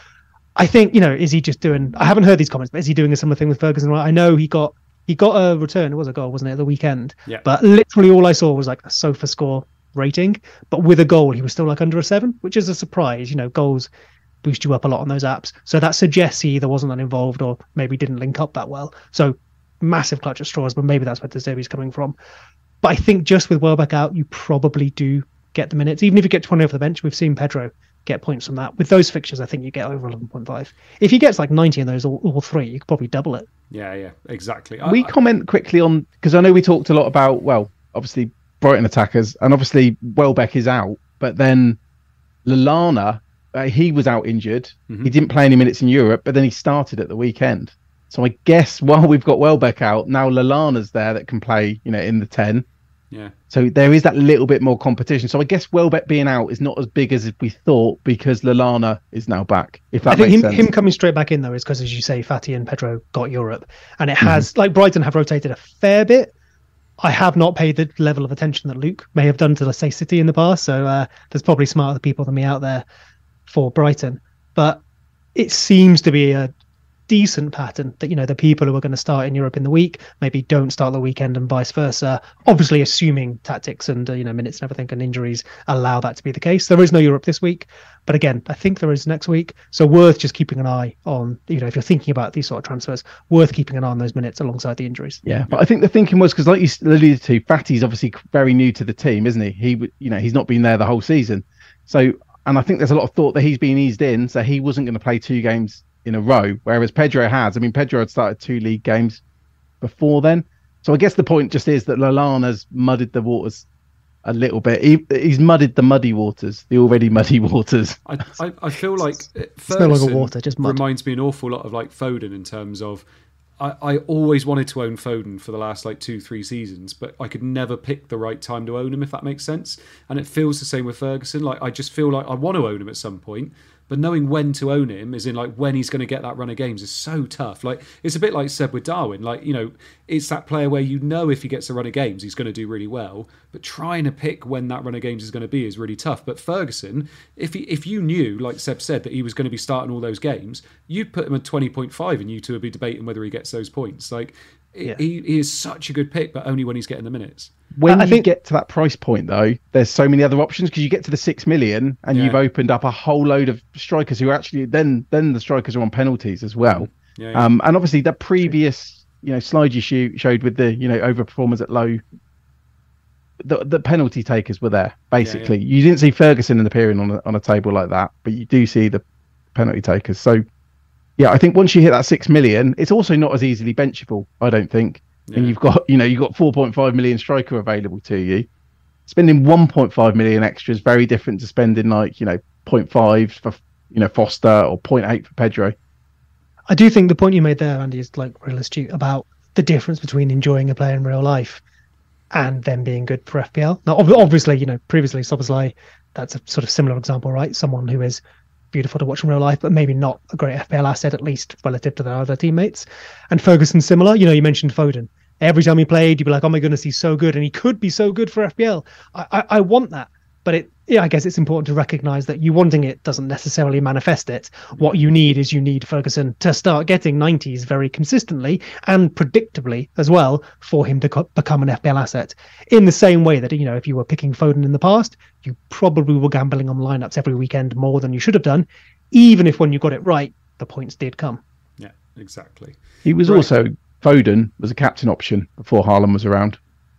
I think, you know, is he just doing? I haven't heard these comments, but is he doing a similar thing with Ferguson? I know he got he got a return. It was a goal, wasn't it, at the weekend? Yeah. But literally all I saw was like a sofa score rating, but with a goal, he was still like under a seven, which is a surprise. You know, goals boost you up a lot on those apps, so that suggests he either wasn't that involved or maybe didn't link up that well. So. Massive clutch at straws, but maybe that's where De Zerbi's coming from. But I think just with Welbeck out, you probably do get the minutes. Even if you get twenty off the bench, we've seen Pedro get points from that. With those fixtures, I think you get over eleven point five. If he gets like ninety in those all, all three, you could probably double it. Yeah, yeah, exactly. We I, comment quickly on, because I know we talked a lot about, well, obviously Brighton attackers, and obviously Welbeck is out, but then Lallana, uh, he was out injured. Mm-hmm. He didn't play any minutes in Europe, but then he started at the weekend. So I guess while we've got Welbeck out, now Lallana's there that can play, you know, in the ten. Yeah. So there is that little bit more competition. So I guess Welbeck being out is not as big as we thought because Lallana is now back. If that I think makes him, sense. him coming straight back in though is because, as you say, Fati and Pedro got Europe, and it has mm-hmm. like Brighton have rotated a fair bit. I have not paid the level of attention that Luke may have done to, let's say, City in the past. So uh, there's probably smarter people than me out there for Brighton, but it seems to be a decent pattern that, you know, the people who are going to start in Europe in the week maybe don't start the weekend and vice versa, obviously assuming tactics and uh, you know minutes and everything and injuries allow that to be the case. There is no Europe this week, but again I think there is next week, so worth just keeping an eye on, you know, if you're thinking about these sort of transfers, worth keeping an eye on those minutes alongside the injuries. Yeah, but I think the thinking was, because like you alluded to, Fati's obviously very new to the team, isn't he? He you know he's not been there the whole season, so and I think there's a lot of thought that he's been eased in, so he wasn't going to play two games in a row, whereas Pedro has. I mean, Pedro had started two league games before then. So I guess the point just is that Lallana's muddied the waters a little bit. He, he's muddied the muddy waters, the already muddy waters. I, I, I feel like it's no longer water, just mud. Reminds me an awful lot of like Foden in terms of I, I always wanted to own Foden for the last like two, three seasons, but I could never pick the right time to own him, if that makes sense. And it feels the same with Ferguson. Like I just feel like I want to own him at some point, but knowing when to own him, is in like when he's going to get that run of games, is so tough. Like it's a bit like said with Darwin. Like, you know, it's that player where you know if he gets a run of games, he's going to do really well. But trying to pick when that run of games is going to be is really tough. But Ferguson, if he, if you knew, like Seb said, that he was going to be starting all those games, you'd put him at twenty point five, and you two would be debating whether he gets those points. Like yeah. he, he is such a good pick, but only when he's getting the minutes. When I you think... get to that price point, though, there's so many other options, because you get to the six million and yeah. you've opened up a whole load of strikers who are actually then then the strikers are on penalties as well. Yeah, yeah. Um, and obviously the previous you know slide you shoot, showed with the you know overperformers at low the, the penalty takers were there, basically. Yeah, yeah. You didn't see Ferguson appearing on a, on a table like that, but you do see the penalty takers. So, yeah, I think once you hit that six million, it's also not as easily benchable, I don't think. Yeah. And you've got, you know, you've got four point five million striker available to you. Spending one point five million extra is very different to spending like, you know, zero point five for, you know, Foster or zero point eight for Pedro. I do think the point you made there, Andy, is like real astute about the difference between enjoying a player in real life and them being good for F P L. Now, obviously, you know, previously Szoboszlai, that's a sort of similar example, right? Someone who is beautiful to watch in real life, but maybe not a great F P L asset, at least relative to their other teammates. And Ferguson, similar. You know, you mentioned Foden. Every time he played, you'd be like, oh my goodness, he's so good. And he could be so good for F P L. I, I, I want that. But it, yeah, I guess it's important to recognise that you wanting it doesn't necessarily manifest it. What you need is you need Ferguson to start getting nineties very consistently and predictably as well for him to co- become an F P L asset. In the same way that, you know, if you were picking Foden in the past, you probably were gambling on lineups every weekend more than you should have done, even if when you got it right, the points did come. Yeah, exactly. He was right. also, Foden was a captain option before Haaland was around.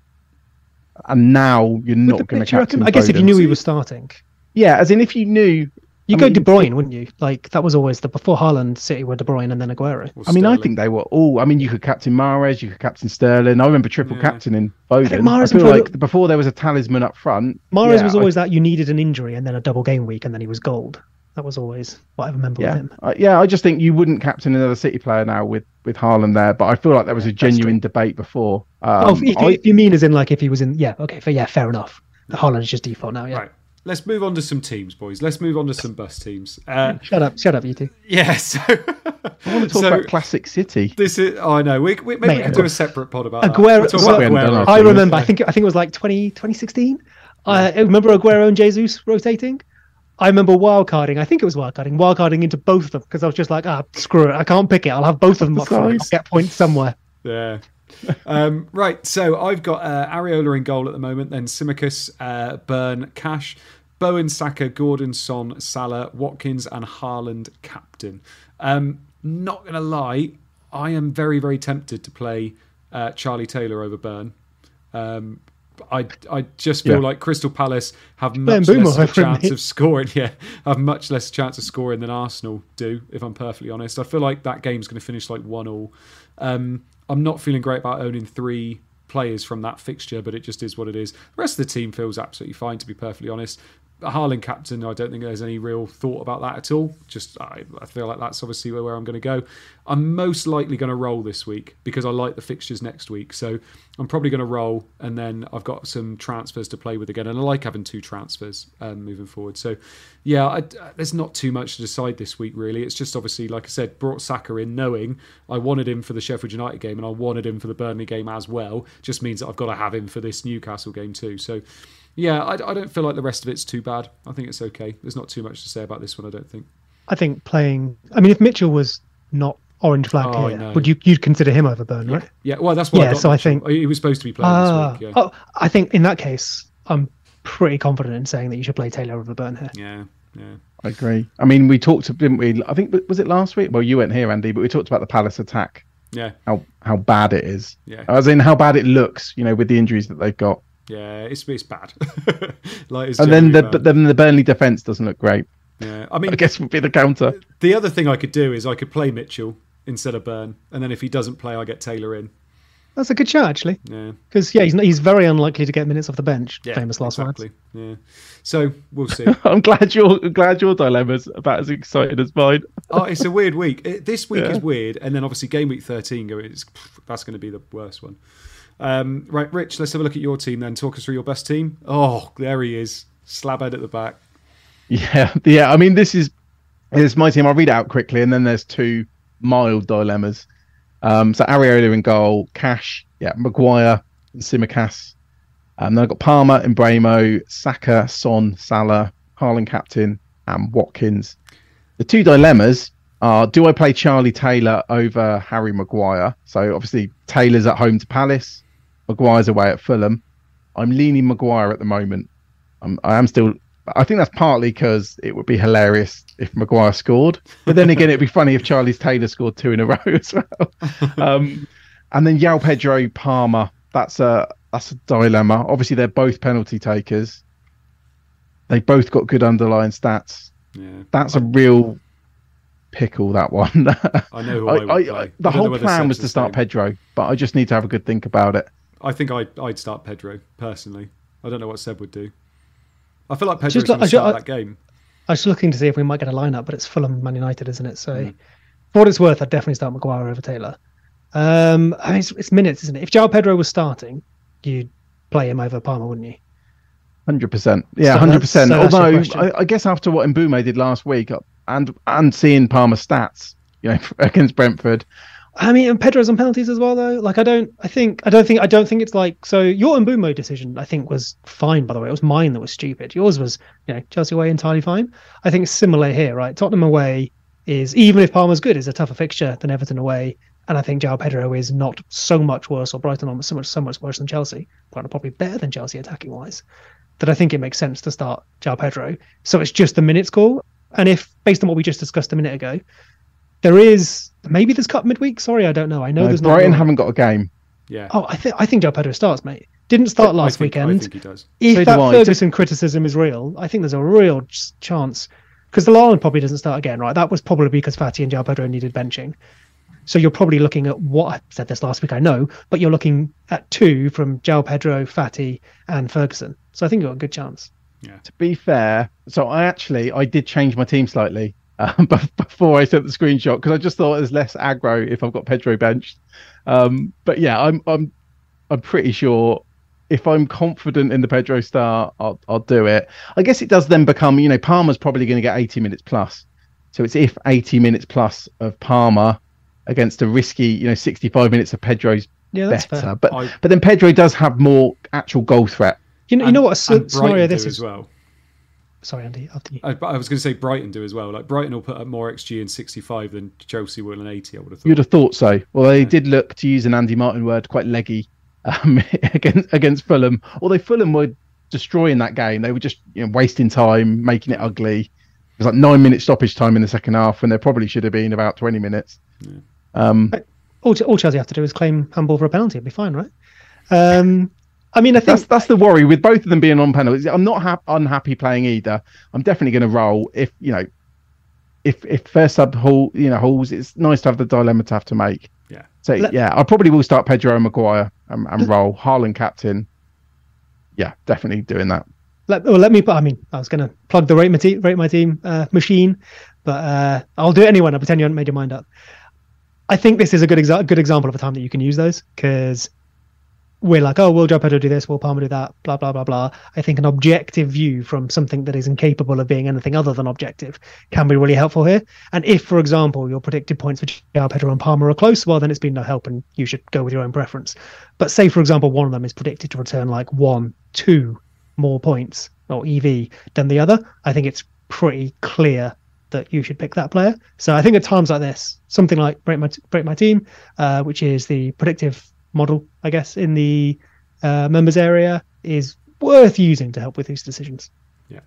And now you're not going to captain I guess Foden. If you knew he was starting. Yeah, as in if you knew... You go De Bruyne, wouldn't you? Like, that was always the... Before Haaland, City were De Bruyne and then Aguero. I mean, I think they were all... I mean, you could captain Mahrez, you could captain Sterling. I remember triple yeah. captaining Foden. I, think I feel like the... before there was a talisman up front... Mahrez yeah, was always I... that you needed an injury and then a double game week and then he was gold. That was always what I remember yeah. with him. Uh, yeah, I just think you wouldn't captain another City player now with, with Haaland there, but I feel like there was a genuine debate before. Um, oh, if, I... if you mean as in like if he was in... Yeah, okay, for, yeah, fair enough. Haaland is just default now, yeah. Right. Let's move on to some teams, boys. Let's move on to some bus teams. Uh, shut up, shut up, you two. Yeah, so... I want to talk so, about Classic City. This is... Oh, I know. We, we, maybe Mate, we can do a separate pod about Aguero, that. We'll about Aguero. I remember, I think I think it was like twenty, twenty sixteen. Yeah. I remember Aguero and Jesus rotating. I remember wildcarding. I think it was wildcarding. Wildcarding into both of them because I was just like, ah, screw it. I can't pick it. I'll have both of them up front. I'll get points somewhere. Yeah. um, right. So I've got uh, Areola in goal at the moment. Then Tsimikas, uh, Burn, Cash, Bowen, Saka, Gordon, Son, Salah, Watkins, and Haaland captain. Um, not going to lie, I am very, very tempted to play uh, Charlie Taylor over Burn. Um, I I just feel yeah. like Crystal Palace have much less of a chance of scoring. Yeah, have much less chance of scoring than Arsenal do. If I'm perfectly honest, I feel like that game's going to finish like one all. Um, I'm not feeling great about owning three players from that fixture, but it just is what it is. The rest of the team feels absolutely fine, to be perfectly honest. Haaland captain, I don't think there's any real thought about that at all. Just I, I feel like that's obviously where, where I'm going to go. I'm most likely going to roll this week because I like the fixtures next week. So I'm probably going to roll, and then I've got some transfers to play with again. And I like having two transfers um, moving forward. So yeah, I, there's not too much to decide this week, really. It's just obviously, like I said, brought Saka in knowing I wanted him for the Sheffield United game and I wanted him for the Burnley game as well. Just means that I've got to have him for this Newcastle game too. So yeah, I, I don't feel like the rest of it's too bad. I think it's okay. There's not too much to say about this one, I don't think. I think playing... I mean, if Mitchell was not orange flag oh, here, would you you'd consider him over Burn, yeah. right? Yeah, well, that's what yeah, I got so Mitchell. I think... He was supposed to be playing uh, this week, yeah. Oh, I think in that case, I'm pretty confident in saying that you should play Taylor over Burn here. Yeah, yeah. I agree. I mean, we talked, didn't we? I think, was it last week? Well, you weren't here, Andy, but we talked about the Palace attack. Yeah. How how bad it is. Yeah. As in how bad it looks, you know, with the injuries that they've got. Yeah, it's it's bad. like it's and then the bad. but then the Burnley defence doesn't look great. Yeah, I mean, I guess would be the counter. The other thing I could do is I could play Mitchell instead of Burn, and then if he doesn't play, I get Taylor in. That's a good shout, actually. Yeah, because yeah, he's not, he's very unlikely to get minutes off the bench. Yeah, famous last exactly. words. Yeah, so we'll see. I'm glad your I'm glad your dilemma's about as excited as mine. Oh, it's a weird week. It, this week yeah. is weird, and then obviously game week thirteen goes. That's going to be the worst one. Um, right, Rich, let's have a look at your team then. Talk us through your best team. Oh, there he is. Slabhead at the back. Yeah, yeah. I mean, this is this is my team. I'll read it out quickly, and then there's two mild dilemmas. Um, so Areola in goal, Cash, yeah, Maguire and Tsimikas. Um, then I've got Palmer and Bremo, Saka, Son, Salah, Haaland captain, and Watkins. The two dilemmas are: do I play Charlie Taylor over Harry Maguire? So obviously Taylor's at home to Palace, Maguire's away at Fulham. I'm leaning Maguire at the moment. I'm, I am still. I think that's partly because it would be hilarious if Maguire scored, but then again, it'd be funny if Charlie Taylor scored two in a row as well. Um, and then João Pedro, Palmer. That's a that's a dilemma. Obviously, they're both penalty takers. They both got good underlying stats. Yeah, that's I, a real pickle. That one. I know who I, I would I, I, The I whole plan was to start game. Pedro, but I just need to have a good think about it. I think I'd, I'd start Pedro personally. I don't know what Seb would do. I feel like Pedro's going to start I, that game. I was looking to see if we might get a lineup, but it's Fulham, Man United, isn't it? So, mm. for what it's worth, I'd definitely start Maguire over Taylor. Um, I mean, it's, it's minutes, isn't it? If João Pedro was starting, you'd play him over Palmer, wouldn't you? Hundred percent, yeah, so hundred percent. So Although I, I guess after what Mbeumo did last week, and and seeing Palmer's stats, you know, against Brentford, I mean, and Pedro's on penalties as well, though. Like, I don't, I think, I don't think, I don't think it's like. So your Mbeumo decision, I think, was fine. By the way, it was mine that was stupid. Yours was, you know, Chelsea away entirely fine. I think it's similar here, right? Tottenham away is, even if Palmer's good, is a tougher fixture than Everton away. And I think João Pedro is not so much worse, or Brighton on so much, so much worse than Chelsea. Brighton are probably better than Chelsea attacking wise. That I think it makes sense to start João Pedro. So it's just the minutes call. And if, based on what we just discussed a minute ago, there is, maybe there's cut midweek. Sorry, I don't know. I know no, there's Brighton not haven't got a game. Yeah. Oh, I think I think João Pedro starts, mate. Didn't start last I think, weekend. I think he does. If so that do Ferguson criticism is real, I think there's a real ch- chance because the Lallana probably doesn't start again, right? That was probably because Fati and João Pedro needed benching. So you're probably looking at what I said this last week, I know, but you're looking at two from João Pedro, Fati, and Ferguson. So I think you've got a good chance. Yeah. To be fair, so I actually I did change my team slightly um, before I sent the screenshot because I just thought there's less aggro if I've got Pedro benched. Um, but yeah, I'm I'm I'm pretty sure if I'm confident in the Pedro start, I'll I'll do it. I guess it does then become, you know, Palmer's probably going to get eighty minutes plus, so it's if eighty minutes plus of Palmer against a risky, you know, sixty-five minutes of Pedro's yeah, that's better. Fair. But I... but then Pedro does have more actual goal threat. You know, and, you know what a s- scenario this is as well. Sorry, Andy. After you. I, I was going to say Brighton do as well. Like Brighton will put up more X G in sixty-five than Chelsea will in eighty. I would have thought. You'd have thought so. Well, they yeah. did look, to use an Andy Martin word, quite leggy um, against against Fulham. Although Fulham were destroying that game, they were just, you know, wasting time, making it ugly. It was like nine minutes stoppage time in the second half, when there probably should have been about twenty minutes. Yeah. Um, all, all Chelsea have to do is claim handball for a penalty. It'll be fine, right? Um, I mean, I think that's that's the worry with both of them being on penalties. I'm not ha- unhappy playing either. I'm definitely going to roll if, you know, if if first sub Hall, you know, Halls. It's nice to have the dilemma to have to make. Yeah. So Let, yeah, I probably will start Pedro and Maguire and, and roll Haaland captain. Yeah, definitely doing that. Let well, let me. I mean, I was going to plug the rate my team, rate my team uh, machine, but uh, I'll do it anyway. I pretend you haven't made your mind up. I think this is a good exa- good example of a time that you can use those because. We're like, oh, will João Pedro do this? Will Palmer do that? Blah, blah, blah, blah. I think an objective view from something that is incapable of being anything other than objective can be really helpful here. And if, for example, your predicted points for João Pedro and Palmer are close, well, then it's been no help and you should go with your own preference. But say, for example, one of them is predicted to return like one, two more points or E V than the other, I think it's pretty clear that you should pick that player. So I think at times like this, something like Break My, break my Team, uh, which is the predictive model, I guess, in the uh, members area is worth using to help with these decisions. Yeah.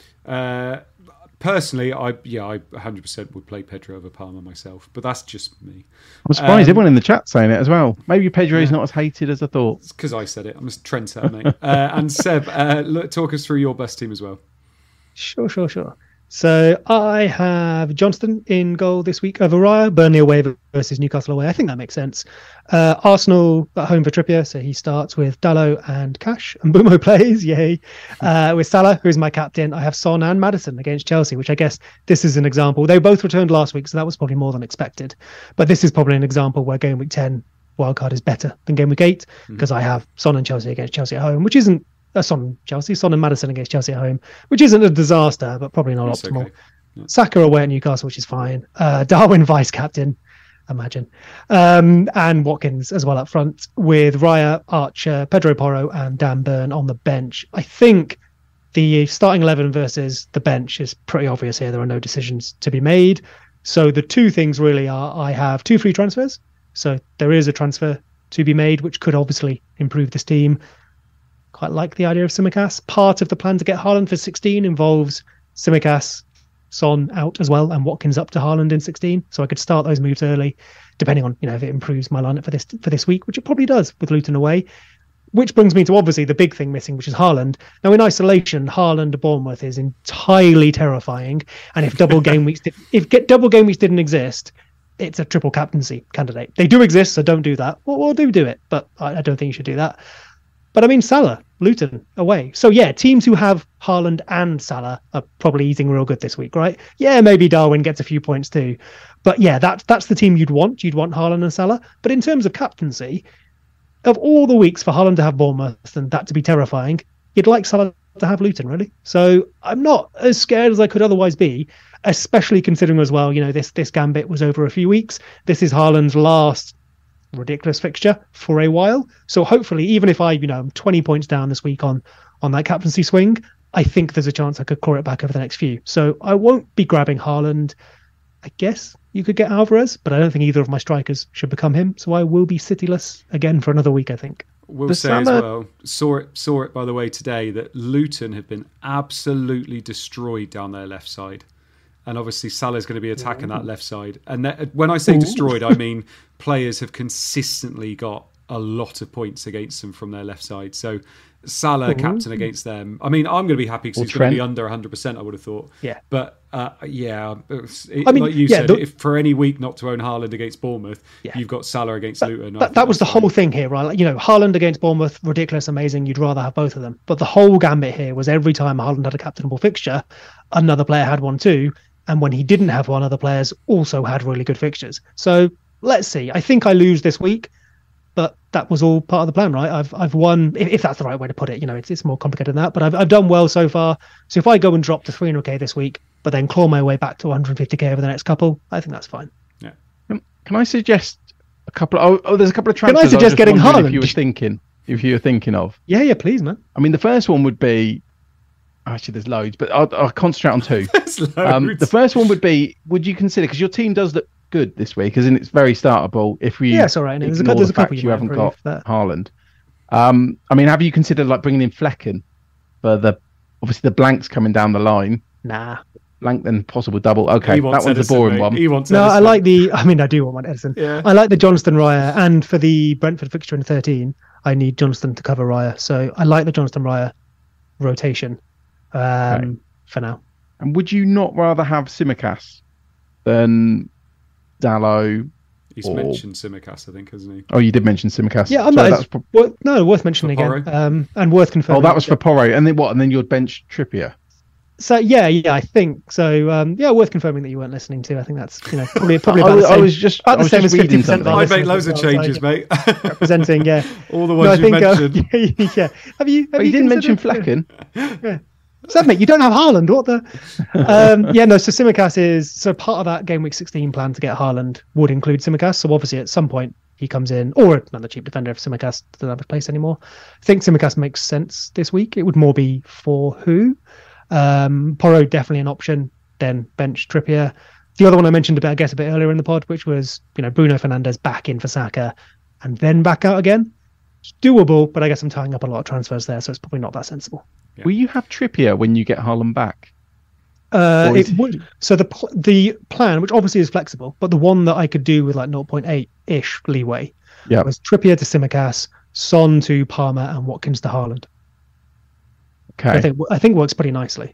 Uh, personally, I yeah, I one hundred percent would play Pedro over Palmer myself, but that's just me. I'm surprised um, everyone in the chat saying it as well. Maybe Pedro is yeah. not as hated as I thought. It's because I said it. I'm a trendsetter, mate. uh, and Seb, uh, look, talk us through your best team as well. Sure, sure, sure. So I have Johnston in goal this week over Raya, Burnley away versus Newcastle away. I think that makes sense. Uh, Arsenal at home for Trippier, so he starts with Dalot and Cash. And Mbeumo plays, yay. Uh, with Salah, who's my captain, I have Son and Maddison against Chelsea, which I guess this is an example. They both returned last week, so that was probably more than expected. But this is probably an example where game week ten wildcard is better than game week eight, because mm. I have Son and Chelsea against Chelsea at home, which isn't Uh, Son Chelsea, Son and Maddison against Chelsea at home, which isn't a disaster, but probably not That's optimal. Okay. Yeah. Saka away at Newcastle, which is fine. Uh, Darwin vice captain, imagine, um, and Watkins as well up front with Raya, Archer, Pedro Porro, and Dan Burn on the bench. I think the starting eleven versus the bench is pretty obvious here. There are no decisions to be made. So the two things really are: I have two free transfers, so there is a transfer to be made, which could obviously improve this team. Quite like the idea of Tsimikas. Part of the plan to get Haaland for sixteen involves Tsimikas, Son out as well, and Watkins up to Haaland in sixteen. So I could start those moves early, depending on, you know, if it improves my lineup for this for this week, which it probably does with Luton away. which brings me to obviously the big thing missing, which is Haaland. Now, in isolation, Haaland to Bournemouth is entirely terrifying. And if double game weeks, did, if get double game weeks didn't exist, it's a triple captaincy candidate. They do exist, so don't do that. Well, well do do it, but I, I don't think you should do that. But I mean, Salah, Luton, away. So yeah, teams who have Haaland and Salah are probably eating real good this week, right? Yeah, maybe Darwin gets a few points too. But yeah, that's that's the team you'd want. You'd want Haaland and Salah. But in terms of captaincy, of all the weeks for Haaland to have Bournemouth and that to be terrifying, you'd like Salah to have Luton, really. So I'm not as scared as I could otherwise be, especially considering as well, you know, this this gambit was over a few weeks. This is Haaland's last ridiculous fixture for a while. So hopefully, even if I, you know, I'm twenty points down this week on on that captaincy swing, I think there's a chance I could claw it back over the next few. So I won't be grabbing Haaland. I guess you could get Alvarez, but I don't think either of my strikers should become him. So I will be Cityless again for another week, I think. We'll The say summer- as well, saw it, saw it by the way today, that Luton have been absolutely destroyed down their left side. And obviously Salah's going to be attacking that left side. And that, when I say destroyed, I mean players have consistently got a lot of points against them from their left side. So Salah, Ooh. captain against them. I mean, I'm going to be happy because Or he's going to be Trent. under one hundred percent, I would have thought. Yeah. But uh, yeah, it's- it, I mean, like you yeah, said, the- if for any week not to own Haaland against Bournemouth, Yeah. you've got Salah against Luton. I That, think that was the that's whole fine. thing here, right? Like, you know, Haaland against Bournemouth, ridiculous, amazing. You'd rather have both of them. But the whole gambit here was every time Haaland had a captainable fixture, another player had one too. And when he didn't have one, other players also had really good fixtures. So let's see. I think I lose this week, but that was all part of the plan, right? I've I've won, if, if that's the right way to put it. You know, it's it's more complicated than that, but I've I've done well so far. So if I go and drop to three hundred k this week, but then claw my way back to one hundred fifty k over the next couple, I think that's fine. Yeah. Um, Can I suggest a couple? Of, oh, oh, there's a couple of I transfers. was suggest just getting wondering Haaland? If you were thinking, if you were thinking of, Yeah, yeah, please, man. I mean, the first one would be. Actually, there's loads, but I'll, I'll concentrate on two. There's Um, loads. the first one would be: would you consider, because your team does look good this week, as in it's very startable. If we Yeah, it's all right. There's a ignore cou- there's the a couple fact you you might haven't improve got that. Haaland. Um, I mean, have you considered like bringing in Flecken for the obviously the blanks coming down the line? Nah. Blank then possible double. Okay, He that wants one's Edison, a boring mate. one. He wants No, I Edison. like the. I mean, I do want one Edison. Yeah. I like the Johnston Raya, and for the Brentford fixture in thirteen, I need Johnston to cover Raya. So I like the Johnston Raya rotation um, Okay. for now. And would you not rather have Simicast than Dallo? He's or- mentioned Simicast, I think, hasn't he? Oh, you did mention Simicast. Yeah, I'm Sorry, not. that's pro- Worth, no, worth mentioning For again, Porro? um, and worth confirming. oh, that was for Porro, and then what? And then you'd bench Trippier. So yeah, yeah, I think so. Um, yeah, worth confirming that you weren't listening to. I think that's you know probably probably I about was- the I same. was just- about I the was same just as reading fifty percent of our something. I've made listeners loads of as well, changes, so, mate. yeah, representing, yeah. All the No, ones I you think, uh, mentioned. yeah. Have you? Have But you didn't mention considered- Flecken. Yeah. So, mate, you don't have Haaland. What the? Um, yeah, no. So Simicast is so part of that game week sixteen plan to get Haaland would include Simicast. So obviously at some point he comes in, or another cheap defender if Simicast doesn't have a place anymore. I think Simicast makes sense this week. It would more be for who? Um, Porro definitely an option. Then bench Trippier. The other one I mentioned a bit, I guess, a bit earlier in the pod, which was you know Bruno Fernandes back in for Saka, and then back out again. It's doable, but I guess I'm tying up a lot of transfers there, so it's probably not that sensible. Will you have Trippier when you get Haaland back? Uh, Or is- it would. So the pl- the plan, which obviously is flexible, but the one that I could do with like zero point eight ish leeway, Yeah. was Trippier to Simicast, Son to Palmer, and Watkins to Haaland. Okay. I think I think works pretty nicely.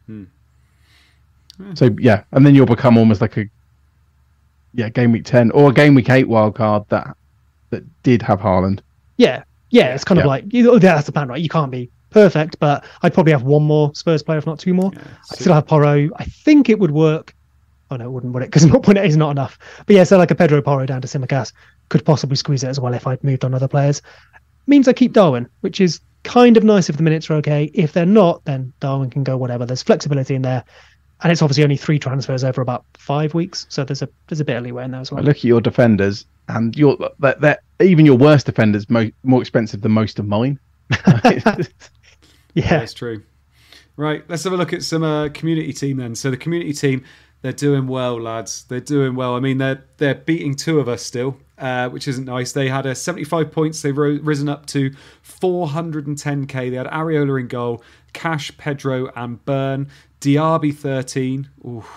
So yeah, and then you'll become almost like a yeah game week ten or a game week eight wild card that that did have Haaland. Yeah, yeah, it's kind of Yeah. like you, yeah, that's the plan, right? You can't be perfect, but I'd probably have one more Spurs player, if not two more. I still have Porro. I think it would work. Oh no, it wouldn't, would it? Because zero point eight is not enough. But yeah, so like a Pedro Porro down to Simicast could possibly squeeze it as well if I'd moved on other players. Means I keep Darwin, which is kind of nice if the minutes are okay. If they're not, then Darwin can go whatever. There's flexibility in there. And it's obviously only three transfers over about five weeks. So there's a there's a bit of leeway in there as I well. look at your defenders, and your that that even your worst defenders mo- more expensive than most of mine. Yeah. That's true. Right, let's have a look at some uh, community team then. So the community team, they're doing well, lads. They're doing well. I mean, they're they're beating two of us still, uh, which isn't nice. They had a seventy-five points. They've ro- risen up to four hundred ten k. They had Areola in goal, Cash, Pedro, and Byrne. Diaby thirteen. Ooh.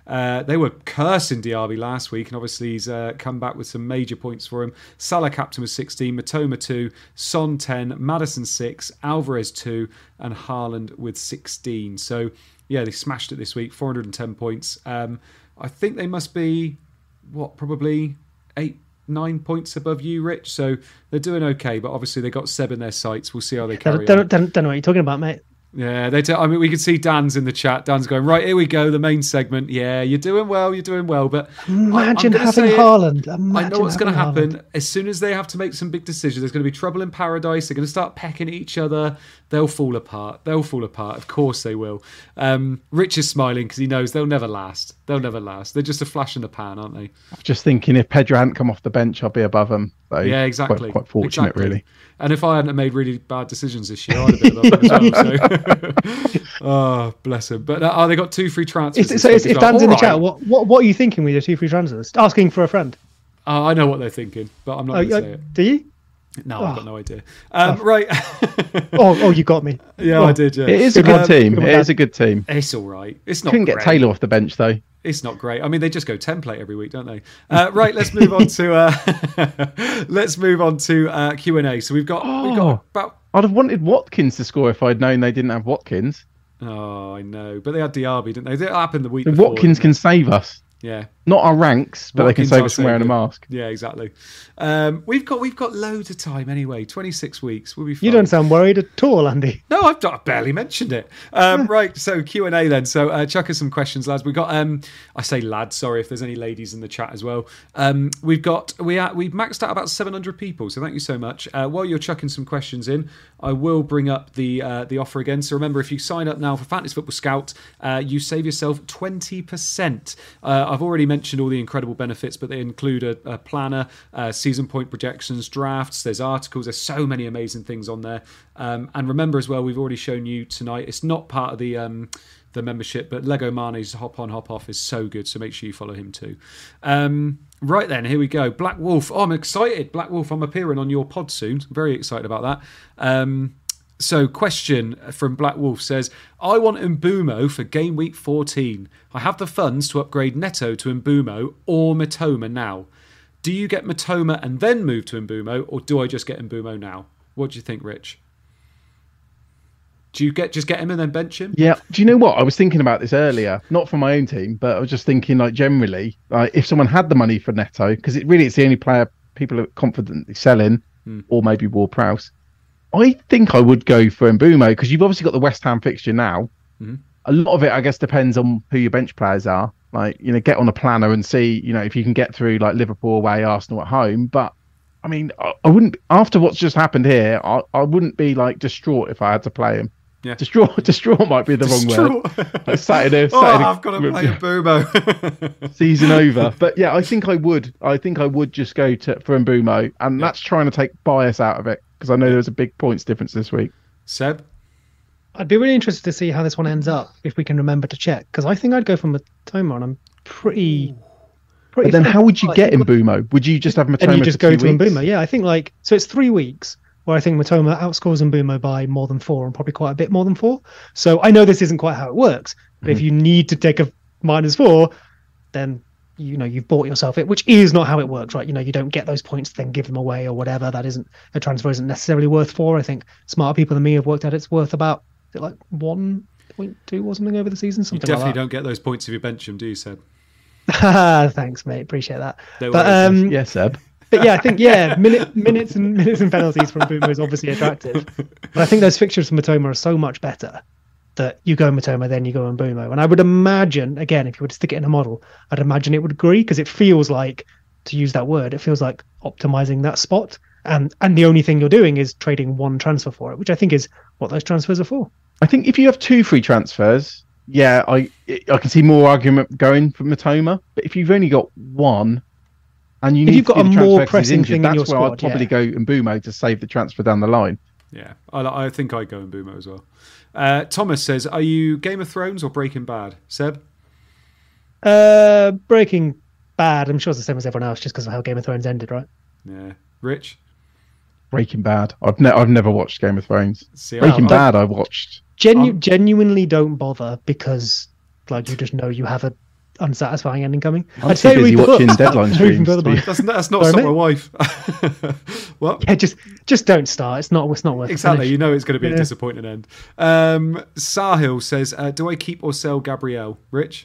Uh, they were cursing Diaby last week, and obviously he's uh, come back with some major points for him. Salah captain with sixteen, Matoma two, Son ten, Maddison six, Alvarez two, and Haaland with sixteen. So, yeah, they smashed it this week, four hundred ten points. Um, I think they must be, what, probably eight, nine points above you, Rich. So they're doing okay, but obviously they got Seb in their sights. We'll see how they carry don't, on. Don't, don't know what you're talking about, mate. Yeah, they. Do, I mean, we can see Dan's in the chat. Dan's going, right, here we go, the main segment. Yeah, you're doing well, you're doing well. But imagine I, having Haaland. Imagine I know what's going to happen. Haaland. As soon as they have to make some big decisions, there's going to be trouble in paradise. They're going to start pecking at each other. They'll fall apart. They'll fall apart. Of course they will. Um, Rich is smiling because he knows they'll never last. They'll never last. They're just a flash in the pan, aren't they? Just thinking if Pedro hadn't come off the bench, I'd be above him. So yeah, exactly. Quite, quite fortunate, exactly. really. And if I hadn't made really bad decisions this year, I'd have been above them as well. So. Oh, bless him. But uh, oh, they got two free transfers. It's, so it's, if Dan's well. in the right. chat, what, what what are you thinking with your two free transfers? Asking for a friend. Uh, I know what they're thinking, but I'm not oh, going to uh, say it. Do you? No, oh. I've got no idea. Um, oh. Right. oh, oh, you got me. Yeah, oh. I did. Yeah. It is a good um, team. It is a good team. It's all right. It's not. Couldn't great. get Taylor off the bench though. It's not great. I mean, they just go template every week, don't they? Uh, right. Let's move on to. Uh, let's move on to uh, Q and A. So we've got. Oh, we've got about. I'd have wanted Watkins to score if I'd known they didn't have Watkins. Oh, I know, but they had Diaby, didn't they? That happened the week so before. Watkins can save us. Yeah, not our ranks, but Watkins they can save us from wearing a mask. Yeah, exactly. Um, we've got we've got loads of time anyway. twenty-six weeks. We'll be fine. You don't sound worried at all, Andy. No, I've, I've barely mentioned it. Um, right, so Q and A then. So uh, chuck us some questions, lads. We've got. Um, I say lads. Sorry if there's any ladies in the chat as well. Um, we've got we are, we've maxed out about seven hundred people. So thank you so much. Uh, while you're chucking some questions in, I will bring up the uh, the offer again. So remember, if you sign up now for Fantasy Football Scout, uh, you save yourself twenty percent. Uh, I've already mentioned all the incredible benefits, but they include a, a planner, uh, season point projections, drafts, there's articles, there's so many amazing things on there. Um, and remember as well, we've already shown you tonight, it's not part of the um, the membership, but Lego Mane's hop on, hop off is so good, so make sure you follow him too. Um, right then, here we go. Black Wolf. Oh, I'm excited. Black Wolf, I'm appearing on your pod soon. I'm very excited about that. Um, So, question from Black Wolf says, I want Mbumo for game week fourteen. I have the funds to upgrade Neto to Mbumo or Matoma now. Do you get Matoma and then move to Mbumo, or do I just get Mbumo now? What do you think, Rich? Do you get just get him and then bench him? Yeah. Do you know what? I was thinking about this earlier, not for my own team, but I was just thinking, like, generally, like, if someone had the money for Neto, because it really it's the only player people are confidently selling, hmm. or maybe Ward-Prowse. I think I would go for Mbumo because you've obviously got the West Ham fixture now. Mm-hmm. A lot of it, I guess, depends on who your bench players are. Like, you know, get on a planner and see, you know, if you can get through like Liverpool away, Arsenal at home. But I mean, I, I wouldn't, after what's just happened here, I, I wouldn't be like distraught if I had to play him. Yeah. Distraught, distraught might be the distraught. wrong word. Like Saturday, Saturday, oh, I've got to play Mbumo. Season over. But yeah, I think I would. I think I would just go to for Mbumo, and yeah. that's trying to take bias out of it. Because I know there was a big points difference this week. Seb? I'd be really interested to see how this one ends up, if we can remember to check. Because I think I'd go for Matoma, and I'm pretty... pretty but then how would you get Mbumo? Would you just have Matoma And you just go to weeks? Mbumo, yeah. I think like... So it's three weeks where I think Matoma outscores Mbumo by more than four, and probably quite a bit more than four. So I know this isn't quite how it works. But mm-hmm. if you need to take a minus four, then... you know, you've bought yourself it, which is not how it works, right? You know, you don't get those points, then give them away or whatever. That isn't, a transfer isn't necessarily worth four. I think smarter people than me have worked out it's worth about, is it like one point two or something over the season? Something you definitely like that. Don't get those points if you bench them, do you, Seb? Thanks, mate. Appreciate that. No but, um, yes, Seb. But yeah, I think, yeah, minute, minutes and minutes and penalties from Mbumo is obviously attractive. But I think those fixtures from Matoma are so much better that you go Matoma, then you go Mbumo. And I would imagine, again, if you were to stick it in a model, I'd imagine it would agree, because it feels like, to use that word, it feels like optimizing that spot. And and the only thing you're doing is trading one transfer for it, which I think is what those transfers are for. I think if you have two free transfers, yeah, I I can see more argument going for Matoma. But if you've only got one, and you if need you've got to a more pressing injured, thing that's in your where squad, I'd probably yeah. go Mbumo to save the transfer down the line. Yeah, I, I think I'd go Mbumo as well. Uh, Thomas says, are you Game of Thrones or Breaking Bad? Seb? Uh, Breaking Bad. I'm sure it's the same as everyone else, just because of how Game of Thrones ended, right? Yeah. Rich? Breaking Bad. I've, ne- I've never watched Game of Thrones. See, Breaking I, Bad I watched. Genu- genuinely don't bother, because like you just know you have a, unsatisfying ending coming. I'm I'd say busy watching books, deadline streams. That's, that's not Sorry, my wife. What? Yeah, just just don't start. It's not. It's not worth. Exactly. You know it's going to be yeah. a disappointing end. Um, Sahil says, uh, "Do I keep or sell Gabriel?" Rich,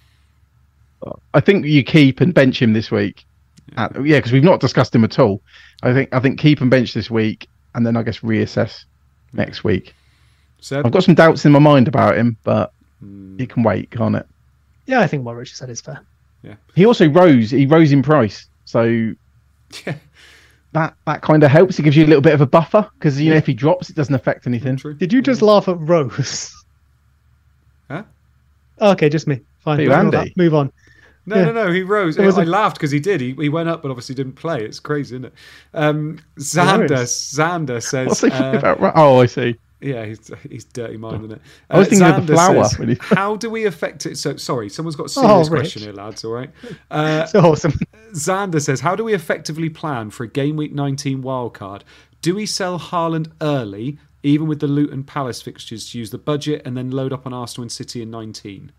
I think you keep and bench him this week. Yeah, because yeah, we've not discussed him at all. I think I think keep and bench this week, and then I guess reassess yeah. next week. Seb? I've got some doubts in my mind about him, but mm. it can wait, can't it? Yeah, I think what Richard said is fair. Yeah. He also rose. He rose in price, so yeah. that that kind of helps. It gives you a little bit of a buffer because you yeah. know if he drops, it doesn't affect anything. True. Did you just yeah. laugh at Rose? Huh? Okay, just me. Fine. You, Andy. Move on. No, yeah. no, no. He rose. I a... laughed because he did. He he went up, but obviously didn't play. It's crazy, isn't it? Um, Xander Xander says. What's he uh, about? Oh, I see. Yeah, he's he's dirty mind, isn't it? Uh, I was thinking Xander of the flower. Says, how do we affect it? So sorry, someone's got a serious oh, question here, lads. All right. Uh, so awesome. Xander says, how do we effectively plan for a game week nineteen wildcard? Do we sell Haaland early, even with the Luton Palace fixtures, to use the budget and then load up on Arsenal and City in nineteen?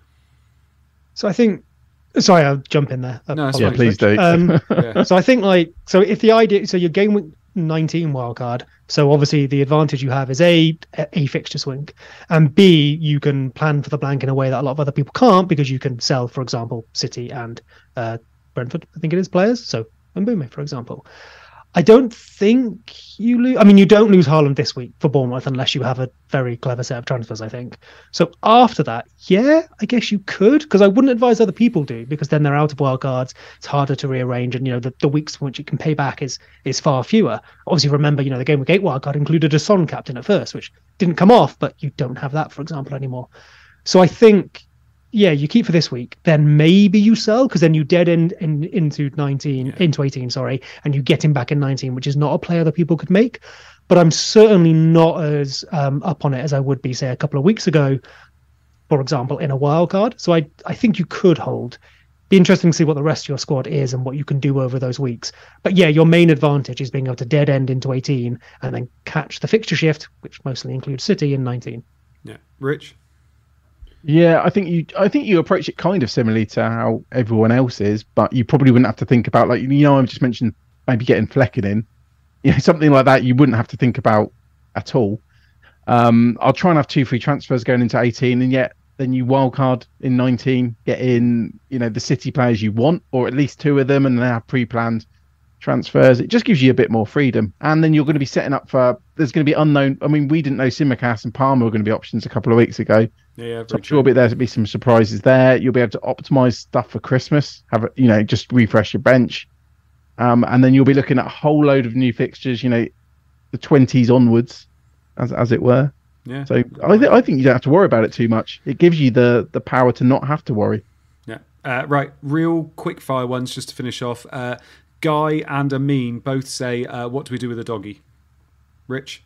So I think. Sorry, I'll jump in there. No, yeah, please do. Um, yeah. So I think like so if the idea so your game week nineteen wildcard. So obviously the advantage you have is a a fixture swing, and B you can plan for the blank in a way that a lot of other people can't because you can sell, for example, City and uh, Brentford. I think it is players. So Mbume, for example. I don't think you lose. I mean, you don't lose Haaland this week for Bournemouth unless you have a very clever set of transfers, I think. So after that, yeah, I guess you could, because I wouldn't advise other people do, because then they're out of wild cards. It's harder to rearrange, and you know the, the weeks in which you can pay back is is far fewer. Obviously, remember, you know the game week eight wild card included a Son captain at first, which didn't come off, but you don't have that, for example, anymore. So I think. Yeah, you keep for this week, then maybe you sell because then you dead end in, into nineteen, yeah. into eighteen, sorry, and you get him back in nineteen, which is not a player that people could make. But I'm certainly not as um, up on it as I would be, say, a couple of weeks ago, for example, in a wild card. So I, I think you could hold. Be interesting to see what the rest of your squad is and what you can do over those weeks. But yeah, your main advantage is being able to dead end into eighteen and then catch the fixture shift, which mostly includes City in nineteen. Yeah, Rich. Yeah, I think you. I think you approach it kind of similarly to how everyone else is, but you probably wouldn't have to think about like you know I just mentioned maybe getting Flecken in, you know, something like that. You wouldn't have to think about at all. Um, I'll try and have two free transfers going into eighteen, and yet then you wildcard in nineteen, get in you know the City players you want, or at least two of them, and then have pre-planned transfers. It just gives you a bit more freedom, and then you're going to be setting up for. There's going to be unknown. I mean, we didn't know Simicast and Palmer were going to be options a couple of weeks ago. Yeah, so I'm sure be there to be some surprises there. You'll be able to optimize stuff for Christmas. Have a, you know, just refresh your bench, um, and then you'll be looking at a whole load of new fixtures. You know, the twenties onwards, as as it were. Yeah. So I th- I think you don't have to worry about it too much. It gives you the the power to not have to worry. Yeah. Uh, right. Real quick fire ones just to finish off. Uh, Guy and Amin both say, uh, "What do we do with a doggy?" Rich.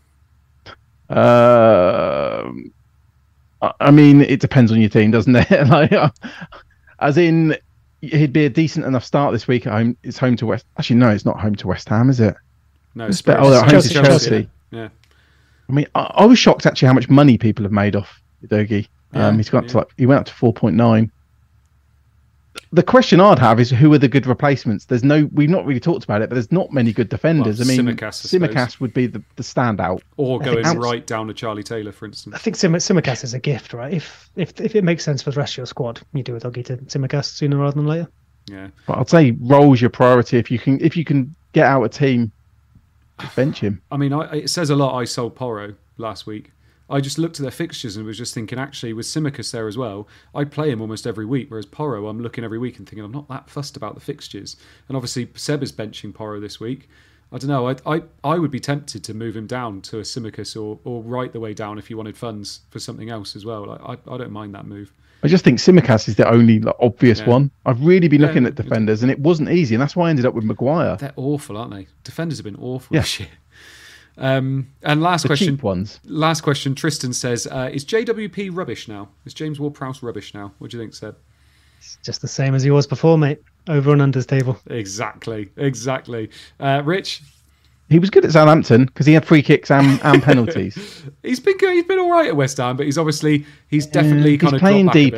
Um. I mean, it depends on your team, doesn't it? like, as in, he'd be a decent enough start this week at home. It's home to West. Actually, no, it's not home to West Ham, is it? No, it's, it's oh, home Chelsea, to Chelsea. Chelsea. Yeah. I mean, I, I was shocked actually how much money people have made off Udogie. Yeah, um, he's got yeah. to like he went up to four point nine. The question I'd have is who are the good replacements? There's no, we've not really talked about it, but there's not many good defenders. Well, I mean, Simicast, Simicast would be the, the standout. Or going right down to Charlie Taylor, for instance. I think Sim- Simicast is a gift, right? If if if it makes sense for the rest of your squad, you do a doggy to Simicast sooner rather than later. Yeah, but I'd say roll's your priority. If you can, if you can get out a team, just bench him. I mean, I, it says a lot. I sold Porro last week. I just looked at their fixtures and was just thinking, actually, with Simicast there as well, I play him almost every week, whereas Porro, I'm looking every week and thinking, I'm not that fussed about the fixtures. And obviously, Seb is benching Porro this week. I don't know, I I, I would be tempted to move him down to a Simicast or, or right the way down if you wanted funds for something else as well. Like, I, I don't mind that move. I just think Simicast is the only like, obvious yeah. one. I've really been looking yeah, at defenders, and it wasn't easy, and that's why I ended up with Maguire. They're awful, aren't they? Defenders have been awful yeah. this year. Um, and last the question. Cheap ones. Last question. Tristan says, uh, "Is J W P rubbish now? Is James Ward-Prowse rubbish now? What do you think, Seb?" It's just the same as he was before, mate. Over and unders table. Exactly. Exactly. Uh, Rich. He was good at Southampton because he had free kicks and, and penalties. he's been good. He's been all right at West Ham, but he's obviously he's definitely yeah, kind he's of playing deeper.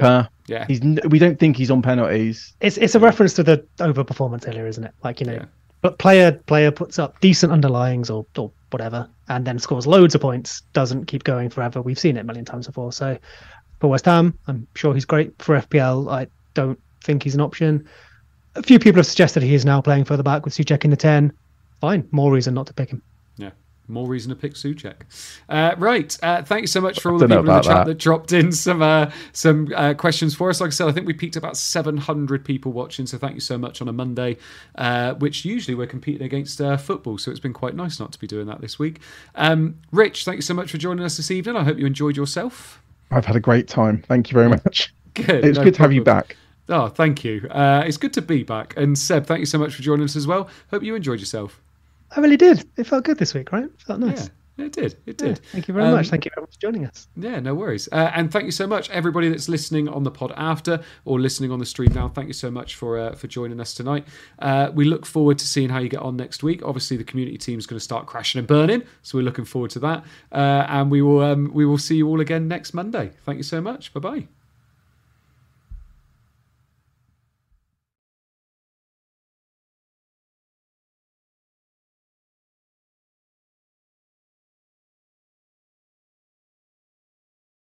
Yeah, he's. We don't think he's on penalties. It's it's a reference to the overperformance earlier, isn't it? Like, you know, yeah. but player player puts up decent underlyings or or whatever, and then scores loads of points. Doesn't keep going forever. We've seen it a million times before. So for West Ham, I'm sure he's great. For F P L, I don't think he's an option. A few people have suggested he is now playing further back with Souček in the ten. Fine, more reason not to pick him. Yeah. More reason to pick Souček. Uh, right. Uh, thank you so much for all the people in the chat that, that dropped in some uh, some uh, questions for us. Like I said, I think we peaked about seven hundred people watching, so thank you so much on a Monday, uh, which usually we're competing against uh, football, so it's been quite nice not to be doing that this week. Um, Rich, thank you so much for joining us this evening. I hope you enjoyed yourself. I've had a great time. Thank you very much. Good. It's no good problem. to have you back. Oh, thank you. Uh, it's good to be back. And Seb, thank you so much for joining us as well. Hope you enjoyed yourself. I really did. It felt good this week, right? It felt nice. Yeah. It did. It did. Yeah, thank you very um, much. Thank you very much for joining us. Yeah, no worries. Uh, and thank you so much, everybody that's listening on the pod after or listening on the stream now. Thank you so much for uh, for joining us tonight. Uh, we look forward to seeing how you get on next week. Obviously, the community team is going to start crashing and burning, so we're looking forward to that. Uh, and we will um, we will see you all again next Monday. Thank you so much. Bye bye.